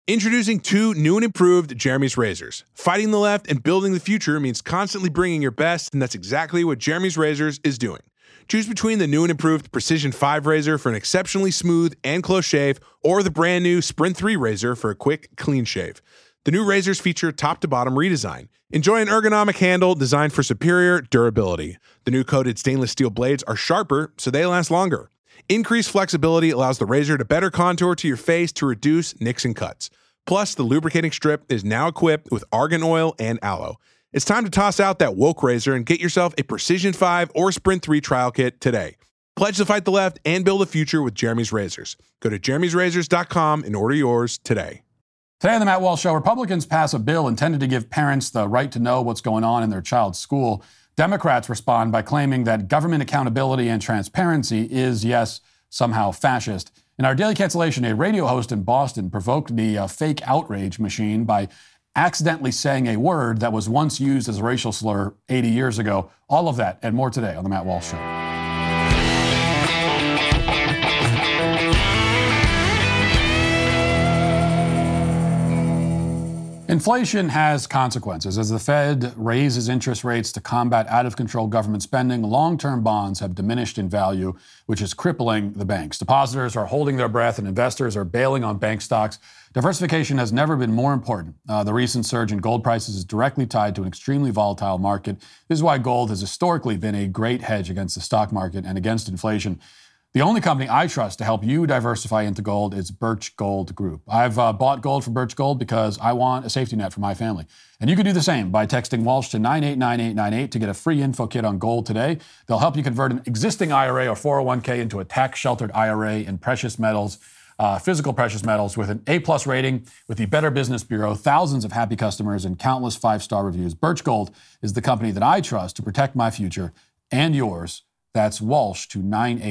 Introducing two new and improved Jeremy's razors. Fighting the left and building the future means constantly bringing your best, and that's exactly what Jeremy's Razors is doing. Choose between the new and improved Precision 5 razor for an exceptionally smooth and close shave, or the brand new Sprint 3 razor for a quick, clean shave. The new razors feature top-to-bottom redesign. Enjoy an ergonomic handle designed for superior durability. The new coated stainless steel blades are sharper, so they last longer. Increased flexibility allows the razor to better contour to your face to reduce nicks and cuts. Plus, the lubricating strip is now equipped with argan oil and aloe. It's time to toss out that woke razor and get yourself a Precision 5 or Sprint 3 trial kit today. Pledge to fight the left and build a future with Jeremy's Razors. Go to jeremy'srazors.com and order yours today. Today on the Matt Walsh Show, Republicans pass a bill intended to give parents the right to know what's going on in their child's school. Democrats respond by claiming that government accountability and transparency is, yes, somehow fascist. In our daily cancellation, a radio host in Boston provoked the fake outrage machine by accidentally saying a word that was once used as a racial slur 80 years ago. All of that and more today on the Matt Walsh Show. Inflation has consequences. As the Fed raises interest rates to combat out-of-control government spending, long-term bonds have diminished in value, which is crippling the banks. Depositors are holding their breath and investors are bailing on bank stocks. Diversification has never been more important. The recent surge in gold prices is directly tied to an extremely volatile market. This is why gold has historically been a great hedge against the stock market and against inflation. The only company I trust to help you diversify into gold is Birch Gold Group. I've bought gold from Birch Gold because I want a safety net for my family. And you can do the same by texting Walsh to 989898 to get a free info kit on gold today. They'll help you convert an existing IRA or 401k into a tax-sheltered IRA in precious metals, physical precious metals with an A-plus rating with the Better Business Bureau, thousands of happy customers, and countless five-star reviews. Birch Gold is the company that I trust to protect my future and yours. That's Walsh to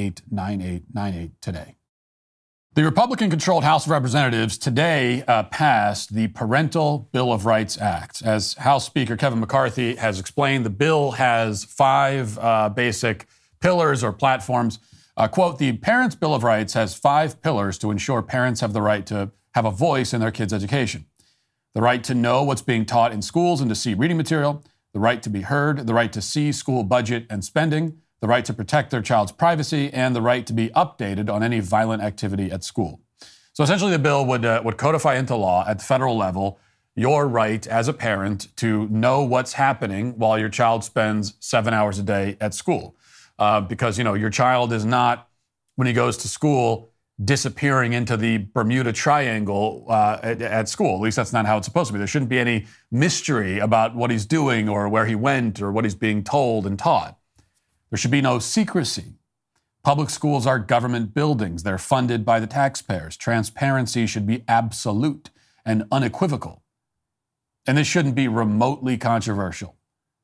989898 today. The Republican-controlled House of Representatives today passed the Parental Bill of Rights Act. As House Speaker Kevin McCarthy has explained, the bill has five basic pillars or platforms. Quote, the Parents' Bill of Rights has 5 pillars to ensure parents have the right to have a voice in their kids' education. The right to know what's being taught in schools and to see reading material, the right to be heard, the right to see school budget and spending, the right to protect their child's privacy, and the right to be updated on any violent activity at school. So essentially the bill would codify into law at the federal level your right as a parent to know what's happening while your child spends 7 hours a day at school. Because, your child is not, when he goes to school, disappearing into the Bermuda Triangle at school. At least that's not how it's supposed to be. There shouldn't be any mystery about what he's doing or where he went or what he's being told and taught. There should be no secrecy. Public schools are government buildings. They're funded by the taxpayers. Transparency should be absolute and unequivocal. And this shouldn't be remotely controversial.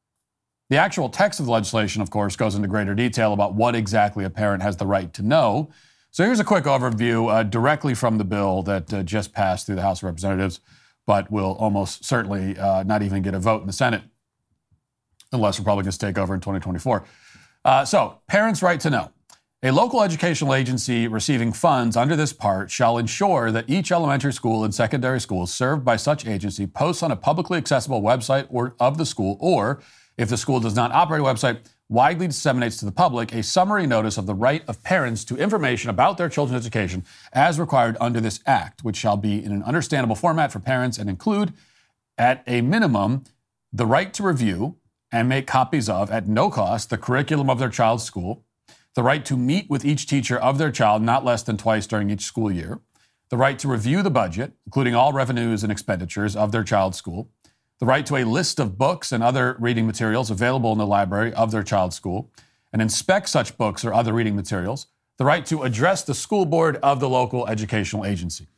The actual text of the legislation, of course, goes into greater detail about what exactly a parent has the right to know. So here's a quick overview directly from the bill that just passed through the House of Representatives, but will almost certainly not even get a vote in the Senate, unless Republicans take over in 2024. So, parents' right to know. A local educational agency receiving funds under this part shall ensure that each elementary school and secondary school served by such agency posts on a publicly accessible website of the school, or, if the school does not operate a website, widely disseminates to the public a summary notice of the right of parents to information about their children's education as required under this act, which shall be in an understandable format for parents and include, at a minimum, the right to review and make copies of, at no cost, the curriculum of their child's school, the right to meet with each teacher of their child not less than twice during each school year, the right to review the budget, including all revenues and expenditures of their child's school, the right to a list of books and other reading materials available in the library of their child's school, and inspect such books or other reading materials, the right to address the school board of the local educational agency.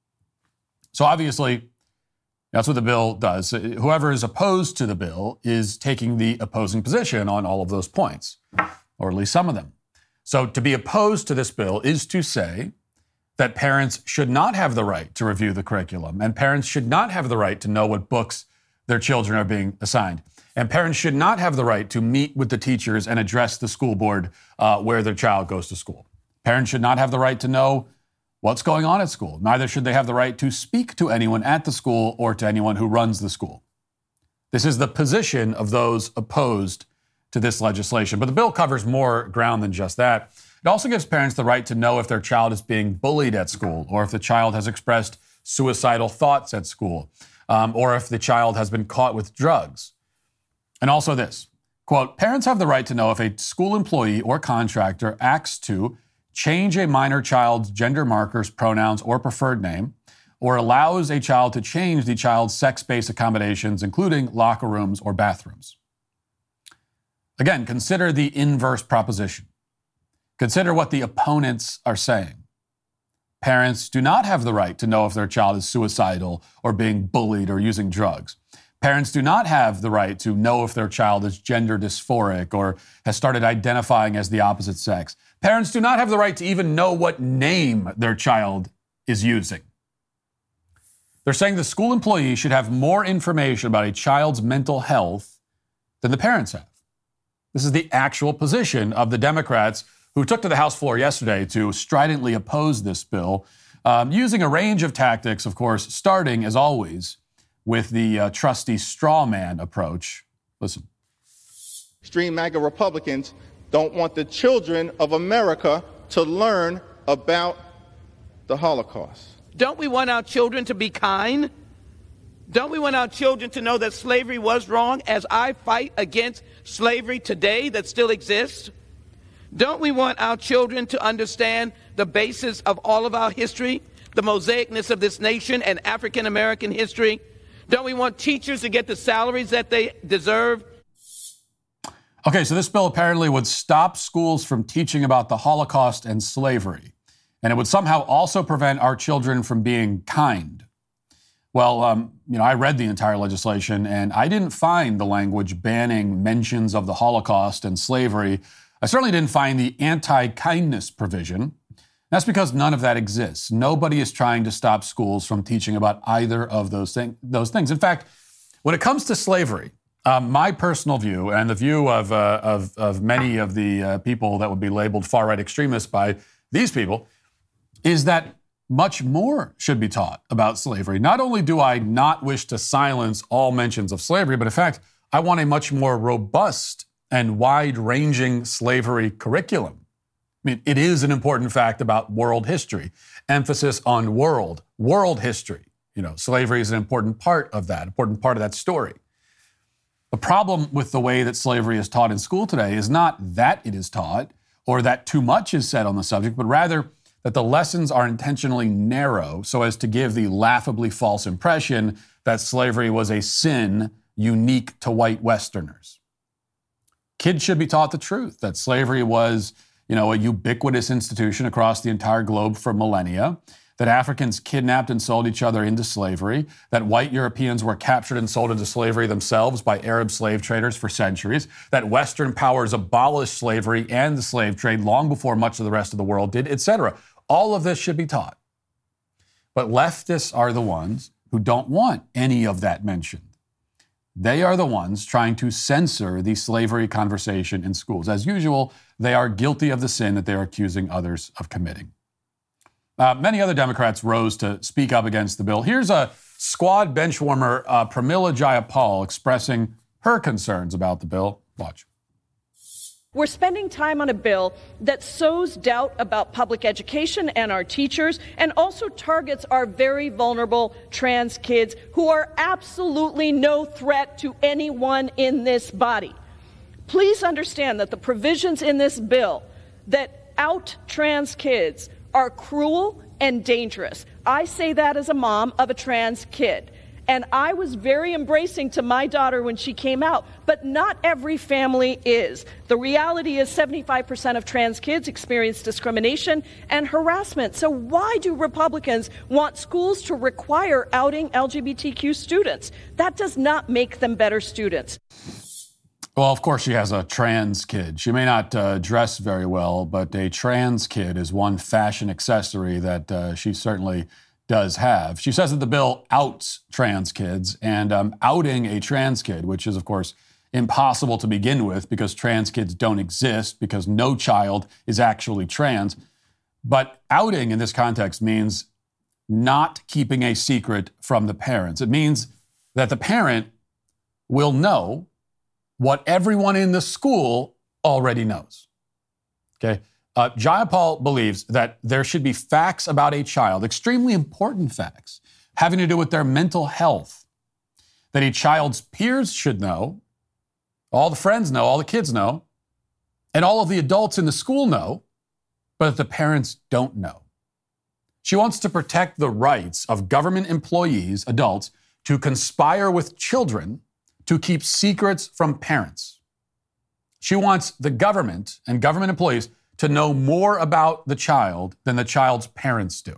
So obviously, that's what the bill does. Whoever is opposed to the bill is taking the opposing position on all of those points, or at least some of them. So to be opposed to this bill is to say that parents should not have the right to review the curriculum, and parents should not have the right to know what books their children are being assigned. And parents should not have the right to meet with the teachers and address the school board where their child goes to school. Parents should not have the right to know what's going on at school. Neither should they have the right to speak to anyone at the school or to anyone who runs the school. This is the position of those opposed to this legislation. But the bill covers more ground than just that. It also gives parents the right to know if their child is being bullied at school, or if the child has expressed suicidal thoughts at school, or if the child has been caught with drugs. And also this, quote, parents have the right to know if a school employee or contractor acts to change a minor child's gender markers, pronouns, or preferred name, or allows a child to change the child's sex-based accommodations, including locker rooms or bathrooms. Again, consider the inverse proposition. Consider what the opponents are saying. Parents do not have the right to know if their child is suicidal or being bullied or using drugs. Parents do not have the right to know if their child is gender dysphoric or has started identifying as the opposite sex. Parents do not have the right to even know what name their child is using. They're saying the school employee should have more information about a child's mental health than the parents have. This is the actual position of the Democrats who took to the House floor yesterday to stridently oppose this bill, using a range of tactics, of course, starting, as always, with the trusty straw man approach. Listen. Extreme MAGA Republicans don't want the children of America to learn about the Holocaust. Don't we want our children to be kind? Don't we want our children to know that slavery was wrong, as I fight against slavery today that still exists? Don't we want our children to understand the basis of all of our history, the mosaicness of this nation and African American history? Don't we want teachers to get the salaries that they deserve? Okay, so this bill apparently would stop schools from teaching about the Holocaust and slavery, and it would somehow also prevent our children from being kind. Well, I read the entire legislation, and I didn't find the language banning mentions of the Holocaust and slavery. I certainly didn't find the anti-kindness provision. That's because none of that exists. Nobody is trying to stop schools from teaching about either of those things. In fact, when it comes to slavery, my personal view, and the view of many of the people that would be labeled far-right extremists by these people, is that much more should be taught about slavery. Not only do I not wish to silence all mentions of slavery, but in fact, I want a much more robust and wide-ranging slavery curriculum. I mean, it is an important fact about world history. Emphasis on world history. Slavery is an important part of that story. The problem with the way that slavery is taught in school today is not that it is taught or that too much is said on the subject, but rather that the lessons are intentionally narrow so as to give the laughably false impression that slavery was a sin unique to white Westerners. Kids should be taught the truth, that slavery was, a ubiquitous institution across the entire globe for millennia, that Africans kidnapped and sold each other into slavery, that white Europeans were captured and sold into slavery themselves by Arab slave traders for centuries, that Western powers abolished slavery and the slave trade long before much of the rest of the world did, etc. All of this should be taught. But leftists are the ones who don't want any of that mentioned. They are the ones trying to censor the slavery conversation in schools. As usual, they are guilty of the sin that they are accusing others of committing. Many other Democrats rose to speak up against the bill. Here's a squad benchwarmer, Pramila Jayapal, expressing her concerns about the bill. Watch. We're spending time on a bill that sows doubt about public education and our teachers, and also targets our very vulnerable trans kids who are absolutely no threat to anyone in this body. Please understand that the provisions in this bill that out trans kids are cruel and dangerous. I say that as a mom of a trans kid. And I was very embracing to my daughter when she came out, but not every family is. The reality is 75% of trans kids experience discrimination and harassment. So why do Republicans want schools to require outing LGBTQ students? That does not make them better students. Well, of course, she has a trans kid. She may not dress very well, but a trans kid is one fashion accessory that she certainly does have. She says that the bill outs trans kids, and outing a trans kid, which is, of course, impossible to begin with because trans kids don't exist, because no child is actually trans. But outing in this context means not keeping a secret from the parents. It means that the parent will know what everyone in the school already knows. Okay? Jayapal believes that there should be facts about a child, extremely important facts, having to do with their mental health, that a child's peers should know, all the friends know, all the kids know, and all of the adults in the school know, but that the parents don't know. She wants to protect the rights of government employees, adults, to conspire with children to keep secrets from parents. She wants the government and government employees to know more about the child than the child's parents do.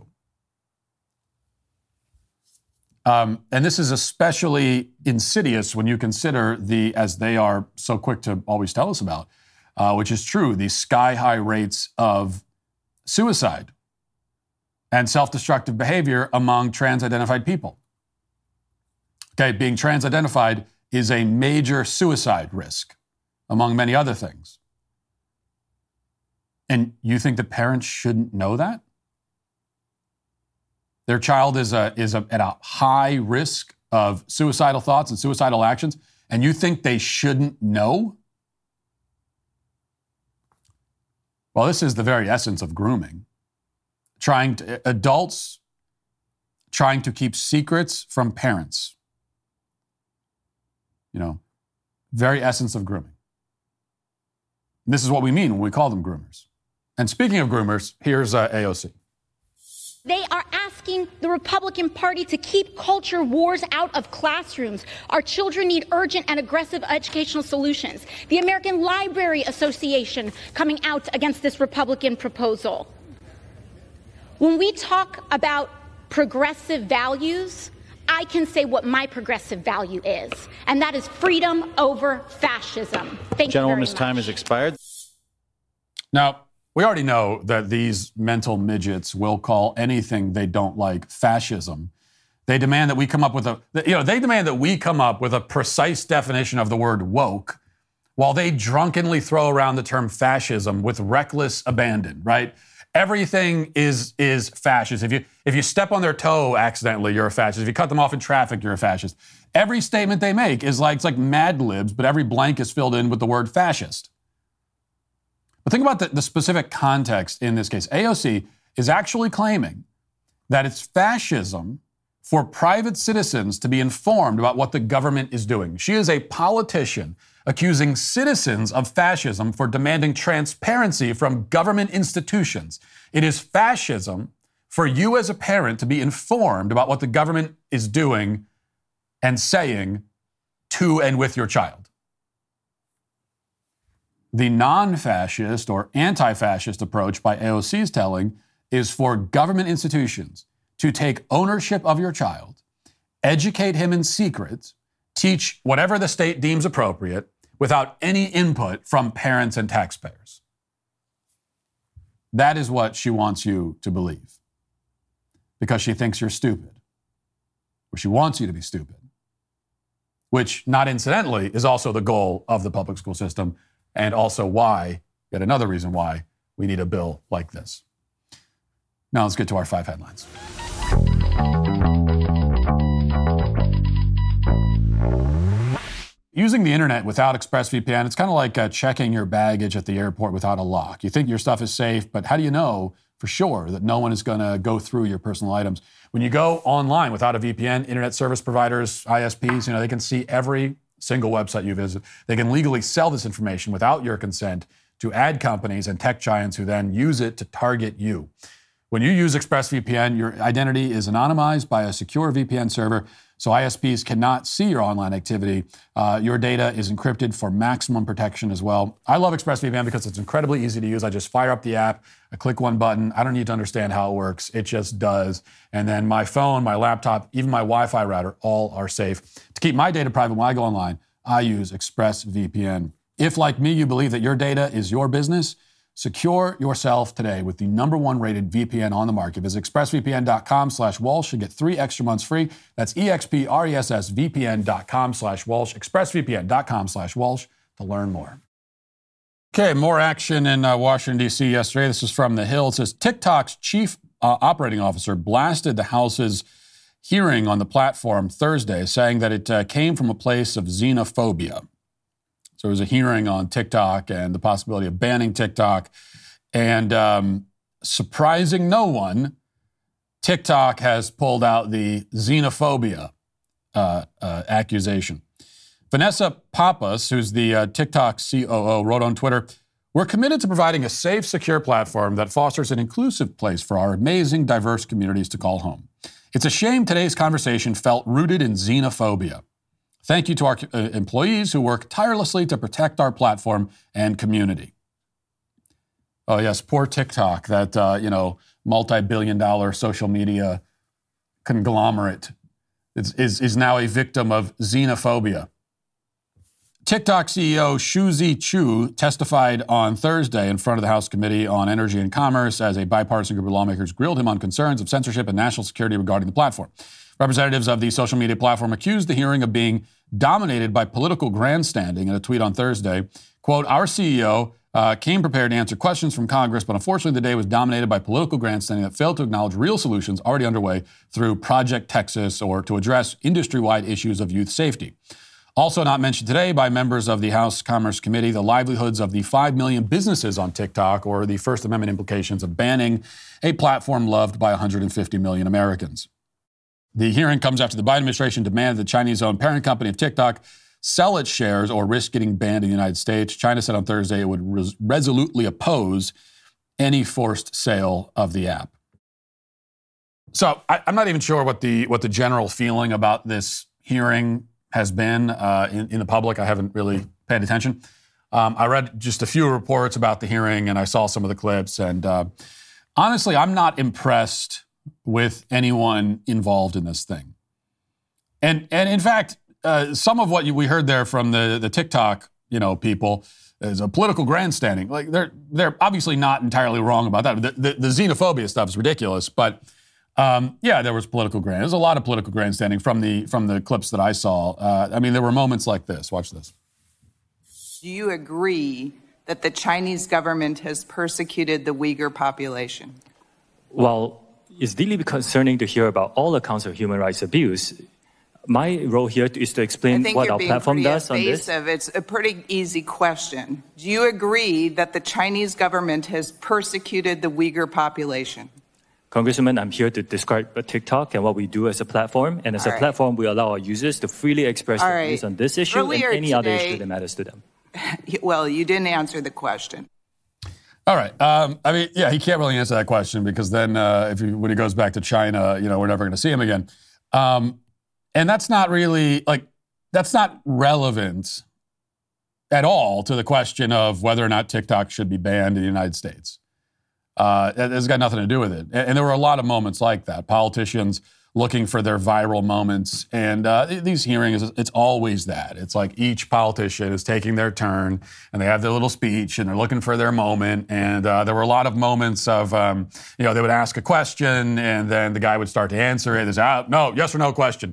And this is especially insidious when you consider as they are so quick to always tell us about, which is true, the sky-high rates of suicide and self-destructive behavior among trans-identified people. Okay, being trans-identified is a major suicide risk, among many other things. And you think the parents shouldn't know that? Their child is at a high risk of suicidal thoughts and suicidal actions, and you think they shouldn't know? Well, this is the very essence of grooming. Adults trying to keep secrets from parents. You know, very essence of grooming. And this is what we mean when we call them groomers. And speaking of groomers, here's AOC. They are asking the Republican Party to keep culture wars out of classrooms. Our children need urgent and aggressive educational solutions. The American Library Association coming out against this Republican proposal. When we talk about progressive values, I can say what my progressive value is, and that is freedom over fascism. Thank you very much. Gentlewoman's time has expired. Now, we already know that these mental midgets will call anything they don't like fascism. They demand that we come up with a precise definition of the word woke, while they drunkenly throw around the term fascism with reckless abandon, right? Everything is fascist. If you step on their toe accidentally, you're a fascist. If you cut them off in traffic, you're a fascist. Every statement they make is like, it's like Mad Libs, but every blank is filled in with the word fascist. But think about the specific context in this case. AOC is actually claiming that it's fascism for private citizens to be informed about what the government is doing. She is a politician accusing citizens of fascism for demanding transparency from government institutions. It is fascism for you as a parent to be informed about what the government is doing and saying to and with your child. The non-fascist or anti-fascist approach by AOC's telling is for government institutions to take ownership of your child, educate him in secret, teach whatever the state deems appropriate without any input from parents and taxpayers. That is what she wants you to believe because she thinks you're stupid, or she wants you to be stupid, which, not incidentally, is also the goal of the public school system. And also yet another reason why we need a bill like this. Now let's get to our 5 headlines. Using the internet without ExpressVPN, it's kind of like checking your baggage at the airport without a lock. You think your stuff is safe, but how do you know for sure that no one is going to go through your personal items? When you go online without a VPN, internet service providers, ISPs, they can see every single website you visit. They can legally sell this information without your consent to ad companies and tech giants who then use it to target you. When you use ExpressVPN, your identity is anonymized by a secure VPN server, so ISPs cannot see your online activity. Your data is encrypted for maximum protection as well. I love ExpressVPN because it's incredibly easy to use. I just fire up the app, I click one button. I don't need to understand how it works. It just does. And then my phone, my laptop, even my Wi-Fi router, all are safe. To keep my data private when I go online, I use ExpressVPN. If, like me, you believe that your data is your business, secure yourself today with the #1 rated VPN on the market. Visit expressvpn.com/Walsh to get 3 extra months free. That's expressvpn.com/Walsh, expressvpn.com/Walsh to learn more. Okay, more action in Washington, D.C. yesterday. This is from The Hill. It says TikTok's chief operating officer blasted the House's hearing on the platform Thursday, saying that it came from a place of xenophobia. So there was a hearing on TikTok and the possibility of banning TikTok. And surprising no one, TikTok has pulled out the xenophobia accusation. Vanessa Pappas, who's the TikTok COO, wrote on Twitter, "We're committed to providing a safe, secure platform that fosters an inclusive place for our amazing, diverse communities to call home. It's a shame today's conversation felt rooted in xenophobia. Thank you to our employees who work tirelessly to protect our platform and community." Oh, yes, poor TikTok, that, multi-billion-dollar social media conglomerate is now a victim of xenophobia. TikTok CEO Shuzi Chu testified on Thursday in front of the House Committee on Energy and Commerce as a bipartisan group of lawmakers grilled him on concerns of censorship and national security regarding the platform. Representatives of the social media platform accused the hearing of being dominated by political grandstanding in a tweet on Thursday. Quote, "Our CEO came prepared to answer questions from Congress, but unfortunately the day was dominated by political grandstanding that failed to acknowledge real solutions already underway through Project Texas or to address industry-wide issues of youth safety." Also not mentioned today by members of the House Commerce Committee, the livelihoods of the 5 million businesses on TikTok or the First Amendment implications of banning a platform loved by 150 million Americans. The hearing comes after the Biden administration demanded the Chinese-owned parent company of TikTok sell its shares or risk getting banned in the United States. China said on Thursday it would resolutely oppose any forced sale of the app. So I'm not even sure what the general feeling about this hearing has been in the public. I haven't really paid attention. I read just a few reports about the hearing, and I saw some of the clips. And honestly, I'm not impressed with anyone involved in this thing. And in fact, some of what we heard there from the TikTok people is a political grandstanding. Like they're obviously not entirely wrong about that. The xenophobia stuff is ridiculous, but. There was political There's a lot of political grandstanding from the clips that I saw. There were moments like this. Watch this. Do you agree that the Chinese government has persecuted the Uyghur population? Well, it's deeply concerning to hear about all accounts of human rights abuse. My role here is to explain what our platform does on this. It's a pretty easy question. Do you agree that the Chinese government has persecuted the Uyghur population? Congressman, I'm here to describe TikTok and what we do as a platform. And as a platform, we allow our users to freely express their views on this issue and any other issue that matters to them. Well, you didn't answer the question. All right. He can't really answer that question because then when he goes back to China, we're never going to see him again. And that's not really, that's not relevant at all to the question of whether or not TikTok should be banned in the United States. It's got nothing to do with it. And there were a lot of moments like that. Politicians looking for their viral moments. And these hearings, it's always that. It's like each politician is taking their turn and they have their little speech and they're looking for their moment. And there were a lot of moments of, they would ask a question and then the guy would start to answer it. They say, no, yes or no question.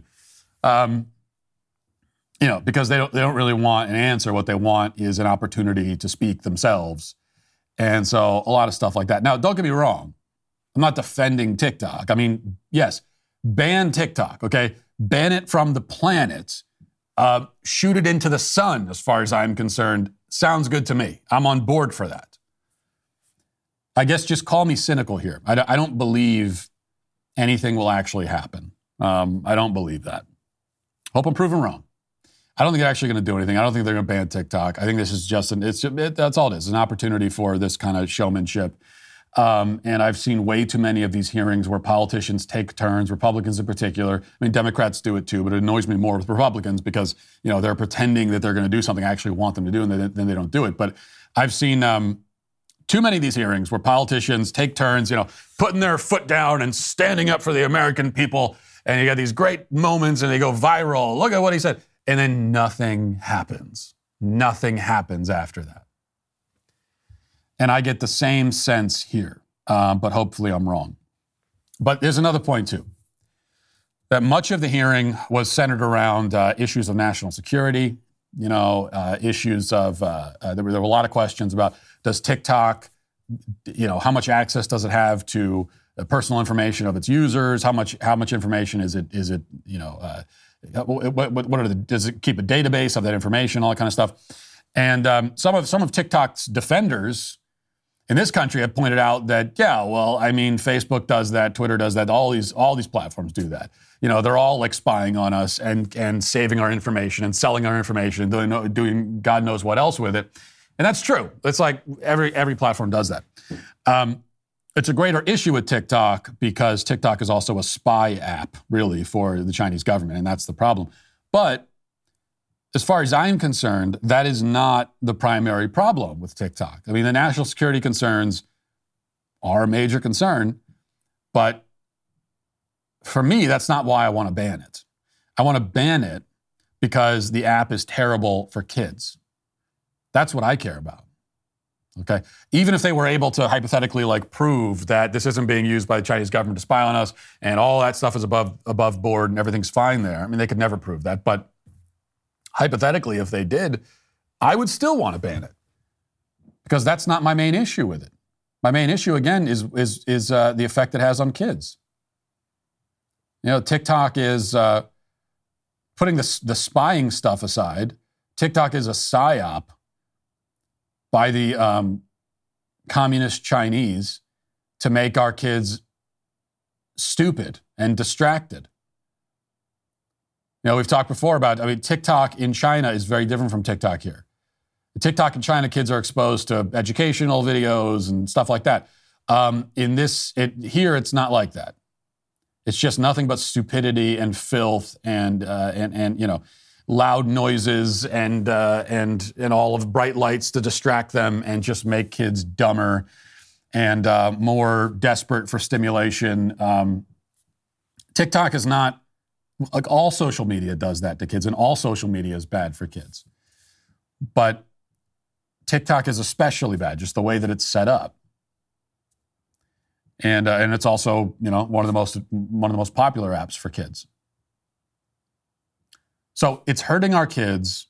Because they don't really want an answer. What they want is an opportunity to speak themselves. And so a lot of stuff like that. Now, don't get me wrong. I'm not defending TikTok. Yes, ban TikTok, okay? Ban it from the planet. Shoot it into the sun, as far as I'm concerned. Sounds good to me. I'm on board for that. I guess just call me cynical here. I don't believe anything will actually happen. I don't believe that. Hope I'm proven wrong. I don't think they're actually going to do anything. I don't think they're going to ban TikTok. I think this is just that's all it is. It's an opportunity for this kind of showmanship. And I've seen way too many of these hearings where politicians take turns, Republicans in particular. Democrats do it too, but it annoys me more with Republicans because, they're pretending that they're going to do something I actually want them to do and then they don't do it. But I've seen too many of these hearings where politicians take turns, putting their foot down and standing up for the American people. And you got these great moments and they go viral. Look at what he said. And then nothing happens. Nothing happens after that. And I get the same sense here, but hopefully I'm wrong. But there's another point too, that much of the hearing was centered around issues of national security, issues of there were a lot of questions about, does TikTok, how much access does it have to the personal information of its users? How much information is it does it keep a database of that information, all that kind of stuff? And some of TikTok's defenders in this country have pointed out that, Facebook does that, Twitter does that, all these platforms do that. They're all like spying on us and saving our information and selling our information and doing God knows what else with it. And that's true. It's like every platform does that. It's a greater issue with TikTok because TikTok is also a spy app, really, for the Chinese government, and that's the problem. But as far as I'm concerned, that is not the primary problem with TikTok. I mean, the national security concerns are a major concern, but for me, that's not why I want to ban it. I want to ban it because the app is terrible for kids. That's what I care about. Okay? Even if they were able to hypothetically prove that this isn't being used by the Chinese government to spy on us and all that stuff is above board and everything's fine there. I mean, they could never prove that, but hypothetically, if they did, I would still want to ban it because that's not my main issue with it. My main issue, again, is the effect it has on kids. TikTok is putting the spying stuff aside. TikTok is a psyop by the communist Chinese to make our kids stupid and distracted. We've talked before about, TikTok in China is very different from TikTok here. The TikTok in China, kids are exposed to educational videos and stuff like that. Here, it's not like that. It's just nothing but stupidity and filth and loud noises and all of bright lights to distract them and just make kids dumber and more desperate for stimulation. TikTok is not, all social media does that to kids, and all social media is bad for kids. But TikTok is especially bad, just the way that it's set up. And it's also, one of the most popular apps for kids. So it's hurting our kids,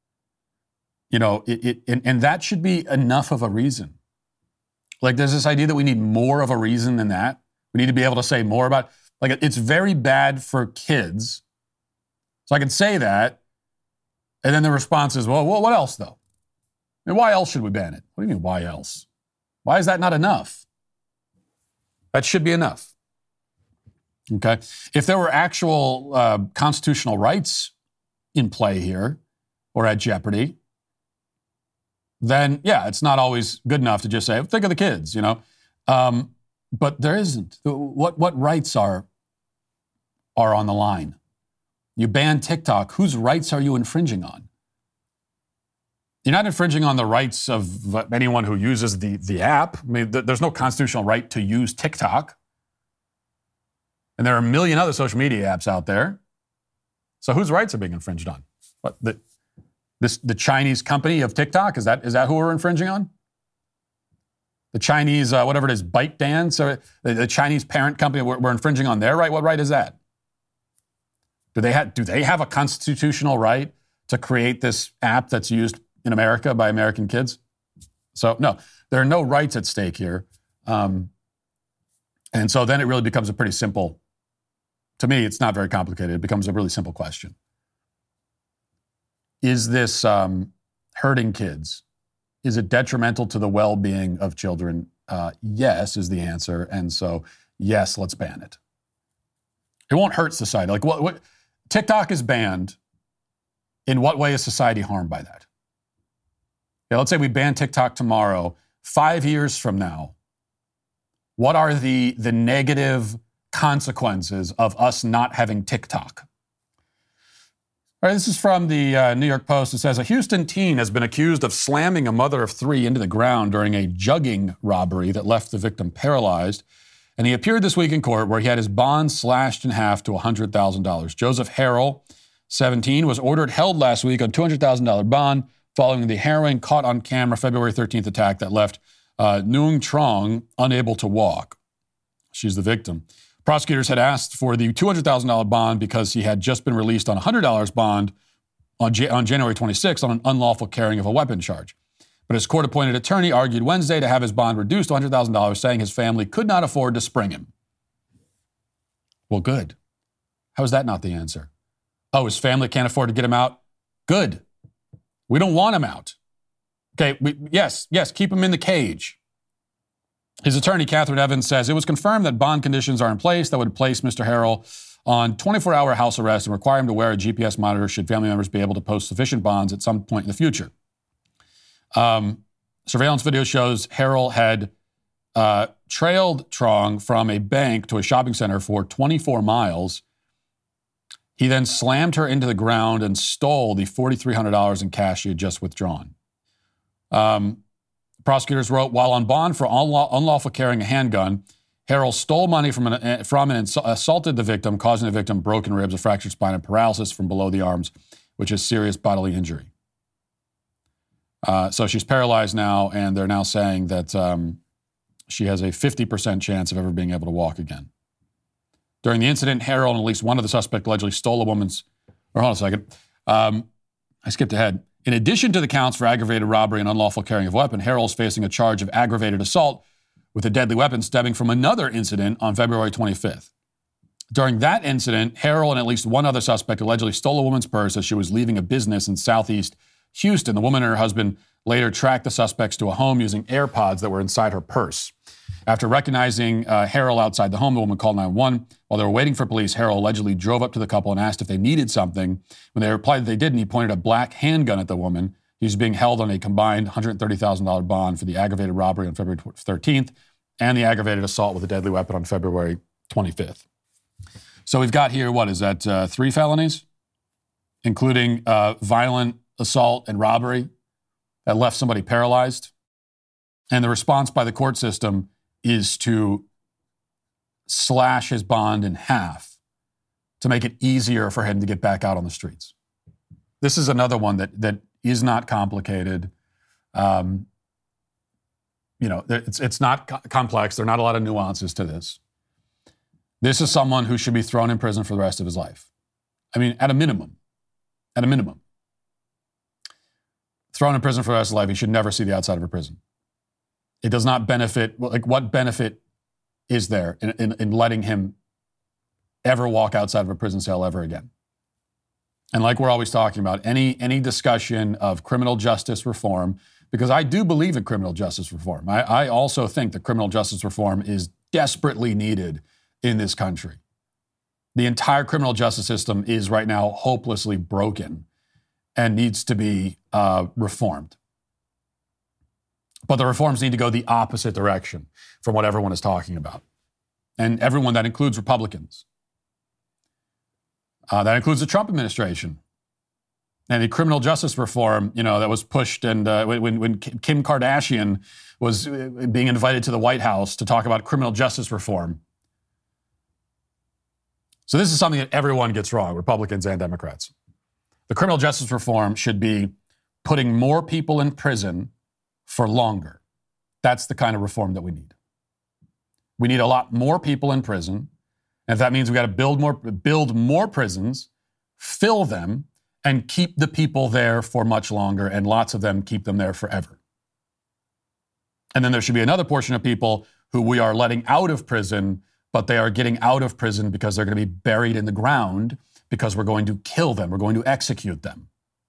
and that should be enough of a reason. There's this idea that we need more of a reason than that. We need to be able to say more about, it's very bad for kids. So I can say that, and then the response is, well, what else though? Why else should we ban it? What do you mean, why else? Why is that not enough? That should be enough. Okay? If there were actual constitutional rights in play here or at jeopardy, then, it's not always good enough to just say, think of the kids, But there isn't. What rights are on the line? You ban TikTok. Whose rights are you infringing on? You're not infringing on the rights of anyone who uses the app. There's no constitutional right to use TikTok. And there are a million other social media apps out there. So whose rights are being infringed on? What, the Chinese company of TikTok? Is that who we're infringing on? The Chinese, whatever it is, ByteDance, or the Chinese parent company, we're infringing on their right? What right is that? Do they have a constitutional right to create this app that's used in America by American kids? So no, there are no rights at stake here. And so then it really becomes a pretty simple, to me, it's not very complicated. It becomes a really simple question. Is this hurting kids? Is it detrimental to the well-being of children? Yes, is the answer. And so, yes, let's ban it. It won't hurt society. What TikTok is banned. In what way is society harmed by that? Let's say we ban TikTok tomorrow. 5 years from now, what are the negative consequences of us not having TikTok? All right, this is from the New York Post. It says, a Houston teen has been accused of slamming a mother of three into the ground during a jugging robbery that left the victim paralyzed. And he appeared this week in court where he had his bond slashed in half to $100,000. Joseph Harrell, 17, was ordered held last week on $200,000 bond following the harrowing caught on camera February 13th attack that left Nguyen Trong unable to walk. She's the victim. Prosecutors had asked for the $200,000 bond because he had just been released on a $100 bond on January 26th on an unlawful carrying of a weapon charge. But his court-appointed attorney argued Wednesday to have his bond reduced to $100,000, saying his family could not afford to spring him. Well, good. How is that not the answer? Oh, his family can't afford to get him out? Good. We don't want him out. Okay, yes, keep him in the cage. His attorney, Catherine Evans, says it was confirmed that bond conditions are in place that would place Mr. Harrell on 24-hour house arrest and require him to wear a GPS monitor should family members be able to post sufficient bonds at some point in the future. Surveillance video shows Harrell had trailed Trong from a bank to a shopping center for 24 miles. He then slammed her into the ground and stole the $4,300 in cash she had just withdrawn. Prosecutors wrote, while on bond for unlawful carrying a handgun, Harrell stole money from and assaulted the victim, causing the victim broken ribs, a fractured spine, and paralysis from below the arms, which is serious bodily injury. So she's paralyzed now, and they're now saying that she has a 50% chance of ever being able to walk again. During the incident, Harrell and at least one of the suspects allegedly stole a woman's... hold on a second. I skipped ahead. In addition to the counts for aggravated robbery and unlawful carrying of a weapon, Harrell is facing a charge of aggravated assault with a deadly weapon stemming from another incident on February 25th. During that incident, Harrell and at least one other suspect allegedly stole a woman's purse as she was leaving a business in southeast Houston. The woman and her husband later tracked the suspects to a home using AirPods that were inside her purse. After recognizing Harrell outside the home, the woman called 911. While they were waiting for police, Harrell allegedly drove up to the couple and asked if they needed something. When they replied that they didn't, he pointed a black handgun at the woman. He's being held on a combined $130,000 bond for the aggravated robbery on February 13th and the aggravated assault with a deadly weapon on February 25th. So we've got here, 3 felonies, including violent assault and robbery that left somebody paralyzed. And the response by the court system is to slash his bond in half to make it easier for him to get back out on the streets. This is another one that is not complicated. It's not complex. There are not a lot of nuances to this. This is someone who should be thrown in prison for the rest of his life. I mean, at a minimum. Thrown in prison for the rest of his life, he should never see the outside of a prison. It does not benefit, what benefit is there in letting him ever walk outside of a prison cell ever again? And like we're always talking about, any discussion of criminal justice reform, because I do believe in criminal justice reform. I also think that criminal justice reform is desperately needed in this country. The entire criminal justice system is right now hopelessly broken and needs to be reformed. But the reforms need to go the opposite direction from what everyone is talking about. And everyone, that includes Republicans. That includes the Trump administration. And the criminal justice reform, that was pushed, and when Kim Kardashian was being invited to the White House to talk about criminal justice reform. So this is something that everyone gets wrong, Republicans and Democrats. The criminal justice reform should be putting more people in prison for longer. That's the kind of reform that we need. We need a lot more people in prison. And if that means we got to build more prisons, fill them, and keep the people there for much longer, and lots of them keep them there forever. And then there should be another portion of people who we are letting out of prison, but they are getting out of prison because they're going to be buried in the ground because we're going to kill them. We're going to execute them.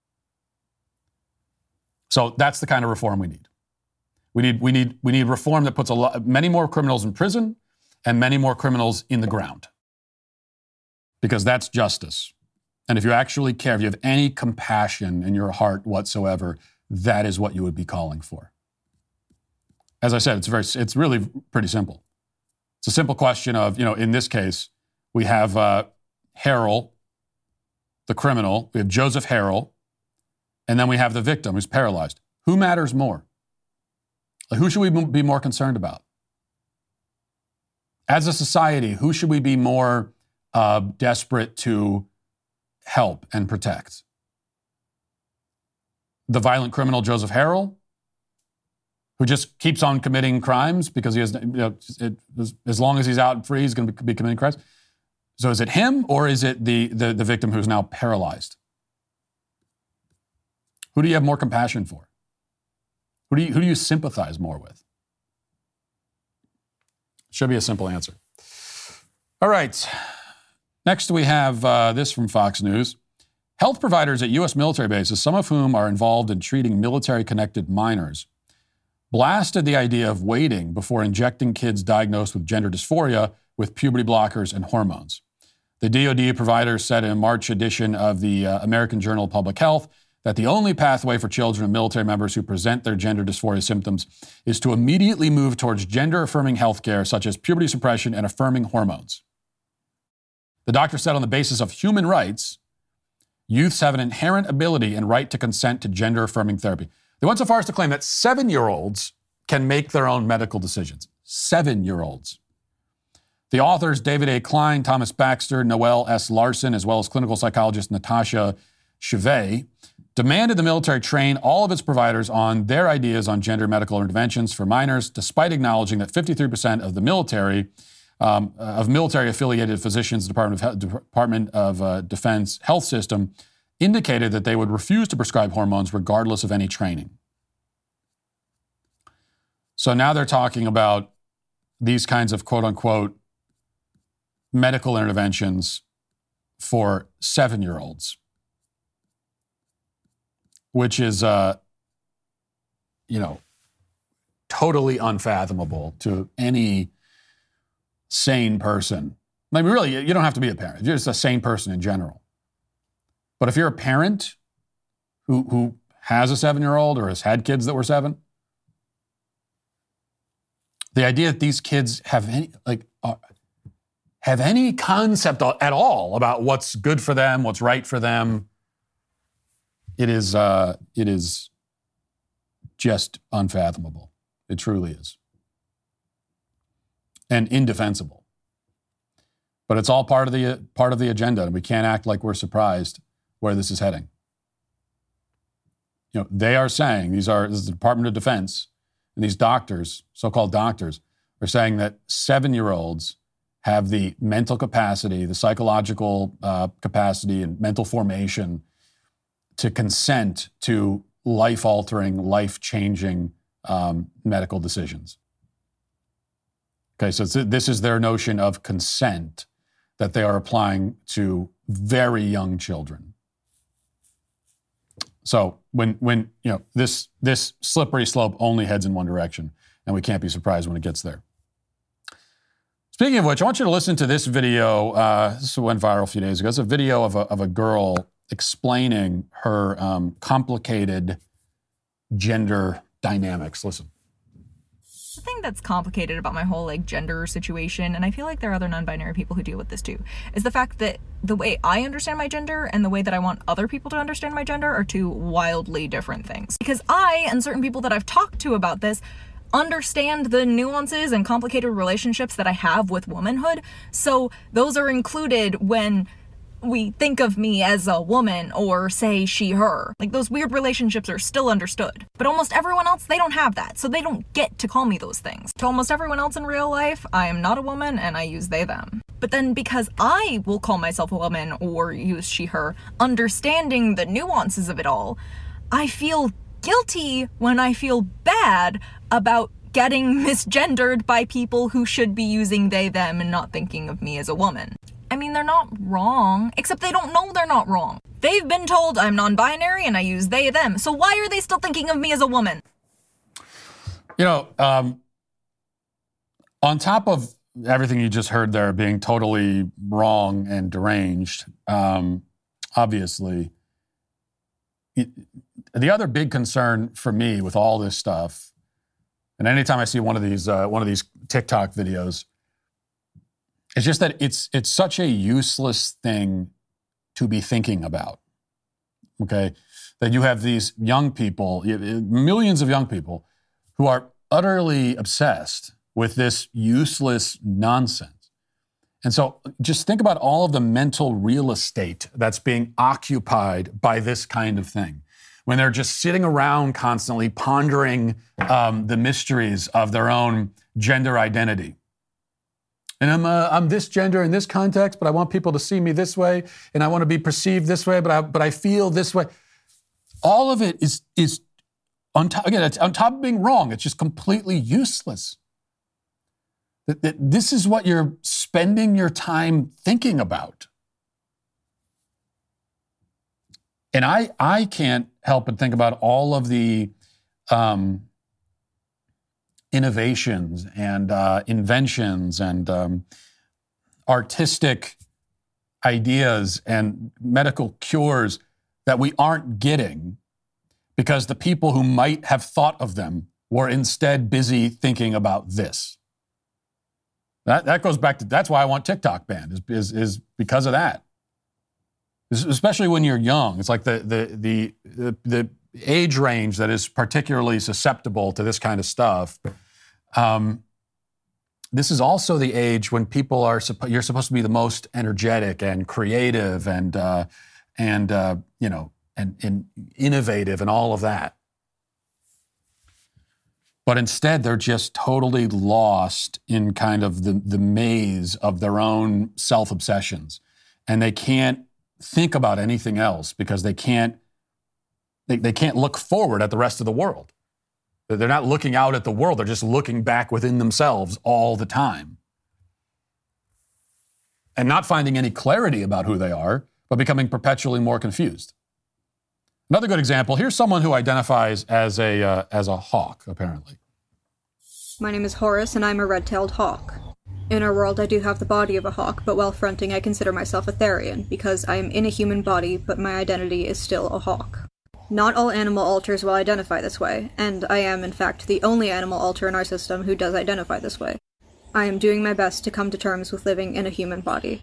So that's the kind of reform we need. We need reform that puts many more criminals in prison and many more criminals in the ground. Because that's justice. And if you actually care, if you have any compassion in your heart whatsoever, that is what you would be calling for. As I said, it's really pretty simple. It's a simple question of, in this case, we have Harrell, the criminal, we have Joseph Harrell, and then we have the victim who's paralyzed. Who matters more? Who should we be more concerned about? As a society, who should we be more desperate to help and protect? The violent criminal Joseph Harrell, who just keeps on committing crimes because he has, as long as he's out and free, he's going to be committing crimes. So is it him, or is it the victim who's now paralyzed? Who do you have more compassion for? Who do you sympathize more with? Should be a simple answer. All right. Next, we have this from Fox News. Health providers at U.S. military bases, some of whom are involved in treating military-connected minors, blasted the idea of waiting before injecting kids diagnosed with gender dysphoria with puberty blockers and hormones. The DoD providers said in a March edition of the American Journal of Public Health that the only pathway for children of military members who present their gender dysphoria symptoms is to immediately move towards gender-affirming health care, such as puberty suppression and affirming hormones. The doctor said on the basis of human rights, youths have an inherent ability and right to consent to gender-affirming therapy. They went so far as to claim that 7-year-olds can make their own medical decisions. 7-year-olds. The authors, David A. Klein, Thomas Baxter, Noel S. Larson, as well as clinical psychologist Natasha Chevet, demanded the military train all of its providers on their ideas on gender medical interventions for minors, despite acknowledging that 53% of the military of military-affiliated physicians, Department of Defense health system, indicated that they would refuse to prescribe hormones regardless of any training. So now they're talking about these kinds of quote-unquote medical interventions for 7-year-olds, which is, totally unfathomable to any sane person. I mean, really, you don't have to be a parent. You're just a sane person in general. But if you're a parent who has a 7-year-old or has had kids that were 7, the idea that these kids have any concept at all about what's good for them, what's right for them, it is just unfathomable. It truly is. And indefensible. But it's all part of the agenda, and we can't act like we're surprised where this is heading. They are saying, this is the Department of Defense, and these doctors, so-called doctors, are saying that 7-year-olds have the mental capacity, the psychological capacity and mental formation to consent to life-altering, life-changing medical decisions. Okay, so this is their notion of consent that they are applying to very young children. So when this slippery slope only heads in one direction, and we can't be surprised when it gets there. Speaking of which, I want you to listen to this video. This went viral a few days ago. It's a video of a girl explaining her complicated gender dynamics. Listen. The thing that's complicated about my whole gender situation, and I feel like there are other non-binary people who deal with this too, is the fact that the way I understand my gender and the way that I want other people to understand my gender are two wildly different things. Because I, and certain people that I've talked to about this, understand the nuances and complicated relationships that I have with womanhood, so those are included when we think of me as a woman or say she, her. Those weird relationships are still understood. But almost everyone else, they don't have that, so they don't get to call me those things. To almost everyone else in real life, I am not a woman and I use they, them. But then because I will call myself a woman or use she, her, understanding the nuances of it all, I feel guilty when I feel bad about getting misgendered by people who should be using they, them and not thinking of me as a woman. I mean, they're not wrong, except they don't know they're not wrong. They've been told I'm non-binary and I use they, them. So why are they still thinking of me as a woman? On top of everything you just heard there being totally wrong and deranged, obviously, the other big concern for me with all this stuff, and anytime I see one of these TikTok videos, it's just that it's such a useless thing to be thinking about, okay? That you have these young people, millions of young people, who are utterly obsessed with this useless nonsense. And so just think about all of the mental real estate that's being occupied by this kind of thing. When they're just sitting around constantly pondering the mysteries of their own gender identity. And I'm this gender in this context, but I want people to see me this way, and I want to be perceived this way, but I feel this way. all of it is on top, again, it's on top of being wrong. It's just completely useless. That this is what you're spending your time thinking about. And I can't help but think about all of the innovations and inventions and artistic ideas and medical cures that we aren't getting because the people who might have thought of them were instead busy thinking about this. That goes back to, that's why I want TikTok banned, is because of that. Especially when you're young. It's like the age range that is particularly susceptible to this kind of stuff. This is also the age when people are, you're supposed to be the most energetic and creative and innovative and all of that. But instead, they're just totally lost in kind of the maze of their own self-obsessions. And they can't think about anything else because they can't look forward at the rest of the world. They're not looking out at the world. They're just looking back within themselves all the time. And not finding any clarity about who they are, but becoming perpetually more confused. Another good example, here's someone who identifies as a hawk, apparently. My name is Horace, and I'm a red-tailed hawk. In our world, I do have the body of a hawk, but while fronting, I consider myself a Therian, because I am in a human body, but my identity is still a hawk. Not all animal alters will identify this way, and I am, in fact, the only animal alter in our system who does identify this way. I am doing my best to come to terms with living in a human body.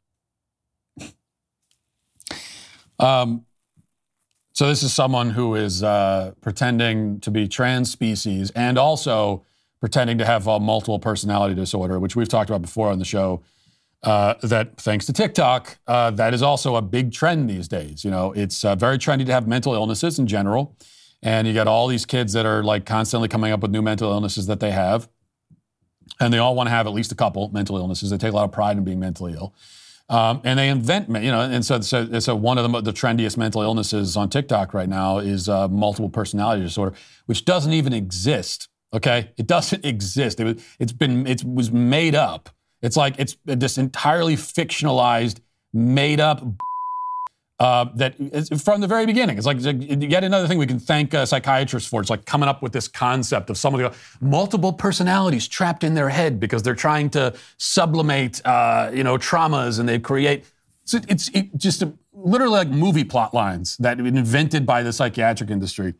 So this is someone who is pretending to be trans species and also pretending to have multiple personality disorder, which we've talked about before on the show, that thanks to TikTok, that is also a big trend these days. You know, it's very trendy to have mental illnesses in general. And you got all these kids that are like constantly coming up with new mental illnesses that they have. And they all want to have at least a couple mental illnesses. They take a lot of pride in being mentally ill. And they invent, and so one of the trendiest mental illnesses on TikTok right now is multiple personality disorder, which doesn't even exist. Okay, it doesn't exist. It was made up. It's like it's this entirely fictionalized, made up that is from the very beginning. It's like yet another thing we can thank psychiatrists for. It's like coming up with this concept of someone with multiple personalities trapped in their head because they're trying to sublimate, traumas, and they create. So it's just literally like movie plot lines that have been invented by the psychiatric industry,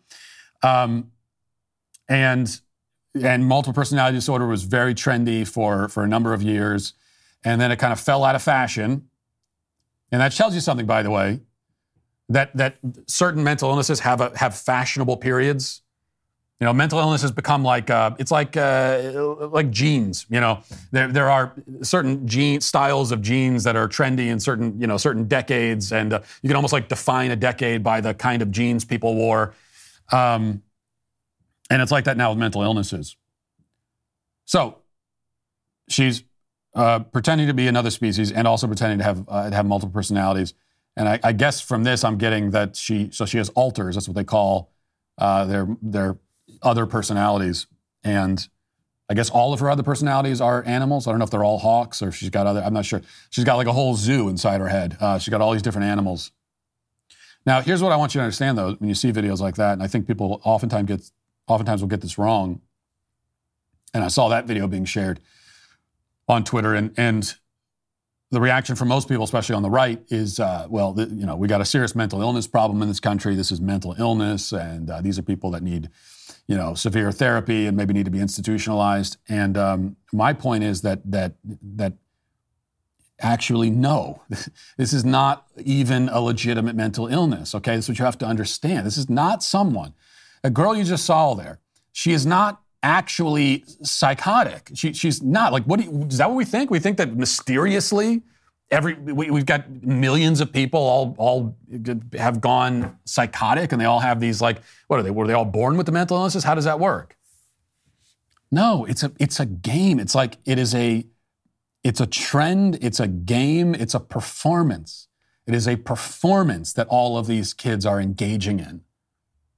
and multiple personality disorder was very trendy for a number of years, and then it kind of fell out of fashion. And that tells you something, by the way, that certain mental illnesses have fashionable periods. You know, mental illness has become like it's like genes. You know, there are certain styles of genes that are trendy in certain decades, and you can almost like define a decade by the kind of jeans people wore. And it's like that now with mental illnesses. So she's pretending to be another species and also pretending to have multiple personalities. And I guess from this, I'm getting that she has alters. That's what they call their other personalities. And I guess all of her other personalities are animals. I don't know if they're all hawks or if she's got other. I'm not sure. She's got like a whole zoo inside her head. She's got all these different animals. Now, here's what I want you to understand, though, when you see videos like that, and I think people oftentimes will get this wrong. And I saw that video being shared on Twitter, and the reaction from most people, especially on the right, is, we got a serious mental illness problem in this country. This is mental illness, and these are people that need, severe therapy and maybe need to be institutionalized. And my point is that actually, no, this is not even a legitimate mental illness. Okay, that's what you have to understand. This is not someone. A girl you just saw there, she is not actually psychotic. She's not. Like, is that what we think? We think that mysteriously we've got millions of people all have gone psychotic and they all have these, like, what are they? Were they all born with the mental illnesses? How does that work? No, it's a game. It's like it's a trend, it's a game, it's a performance. It is a performance that all of these kids are engaging in.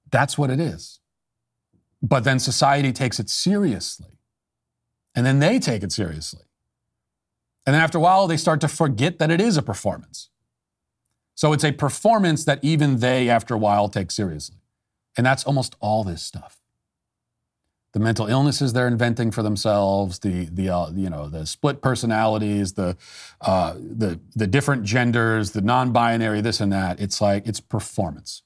That's what it is. But then society takes it seriously. And then they take it seriously. And then after a while, they start to forget that it is a performance. So it's a performance that even they, after a while, take seriously. And that's almost all this stuff. The mental illnesses they're inventing for themselves, the split personalities, the different genders, the non-binary, this and that. It's like, it's performance.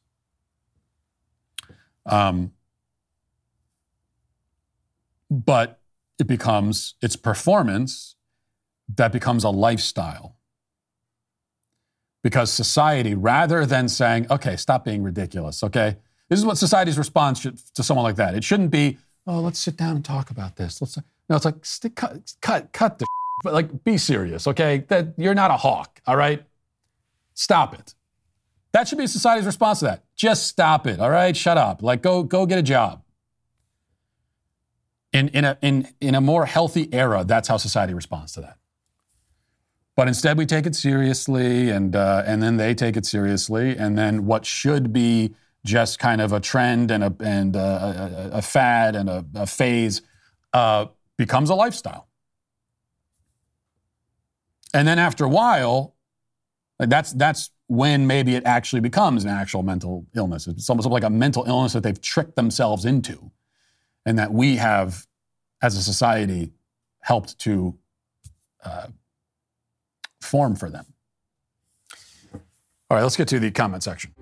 But it's performance that becomes a lifestyle. Because society, rather than saying, okay, stop being ridiculous, okay? This is what society's response to someone like that. It shouldn't be, oh, let's sit down and talk about this. No, it's like, cut the but like, be serious, okay? That you're not a hawk, all right? Stop it. That should be society's response to that. Just stop it, all right? Shut up. Like, go get a job. In a more healthy era, that's how society responds to that. But instead, we take it seriously, and then they take it seriously, and then what should be just kind of a trend and a fad and a phase becomes a lifestyle. And then after a while, that's when maybe it actually becomes an actual mental illness. It's almost like a mental illness that they've tricked themselves into, and that we have, as a society, helped to form for them. All right, let's get to the comment section.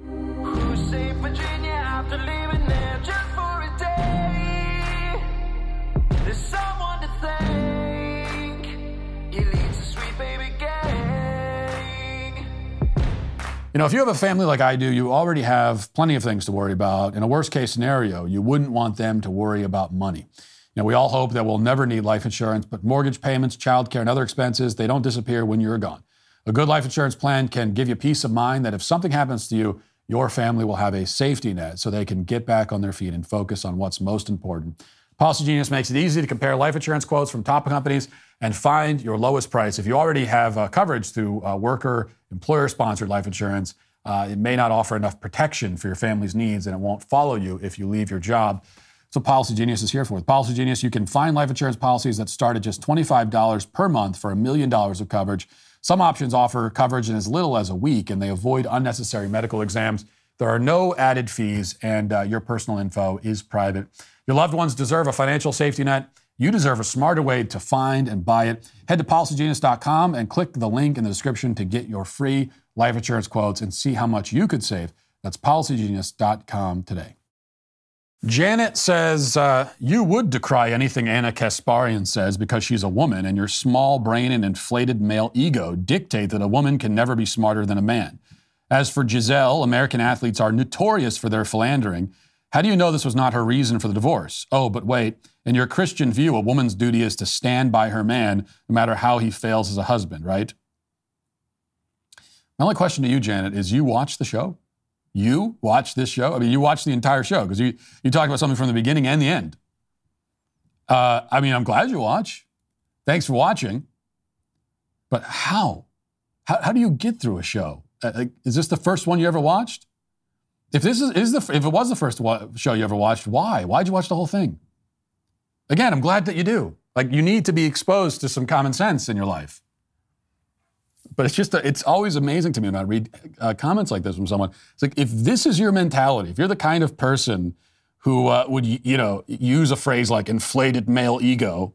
You know, if you have a family like I do, you already have plenty of things to worry about. In a worst case scenario, you wouldn't want them to worry about money. You know, we all hope that we'll never need life insurance, but mortgage payments, childcare, and other expenses, they don't disappear when you're gone. A good life insurance plan can give you peace of mind that if something happens to you, your family will have a safety net so they can get back on their feet and focus on what's most important. Policy Genius makes it easy to compare life insurance quotes from top companies and find your lowest price. If you already have coverage through worker, employer-sponsored life insurance, it may not offer enough protection for your family's needs, and it won't follow you if you leave your job. That's what Policy Genius is here for. With Policy Genius, you can find life insurance policies that start at just $25 per month for $1 million of coverage. Some options offer coverage in as little as a week, and they avoid unnecessary medical exams. There are no added fees, and your personal info is private. Your loved ones deserve a financial safety net. You deserve a smarter way to find and buy it. Head to PolicyGenius.com and click the link in the description to get your free life insurance quotes and see how much you could save. That's PolicyGenius.com today. Janet says, you would decry anything Anna Kasparian says because she's a woman, and your small brain and inflated male ego dictate that a woman can never be smarter than a man. As for Giselle, American athletes are notorious for their philandering. How do you know this was not her reason for the divorce? Oh, but wait, in your Christian view, a woman's duty is to stand by her man no matter how he fails as a husband, right? My only question to you, Janet, is you watch the show? You watch this show? I mean, you watch the entire show because you talk about something from the beginning and the end. I mean, I'm glad you watch. Thanks for watching. But how? How do you get through a show? Is this the first one you ever watched? If this if it was the first show you ever watched, why? Why'd you watch the whole thing? Again, I'm glad that you do. Like, you need to be exposed to some common sense in your life. But it's just, it's always amazing to me when I read comments like this from someone. It's like, if this is your mentality, if you're the kind of person who would, use a phrase like inflated male ego,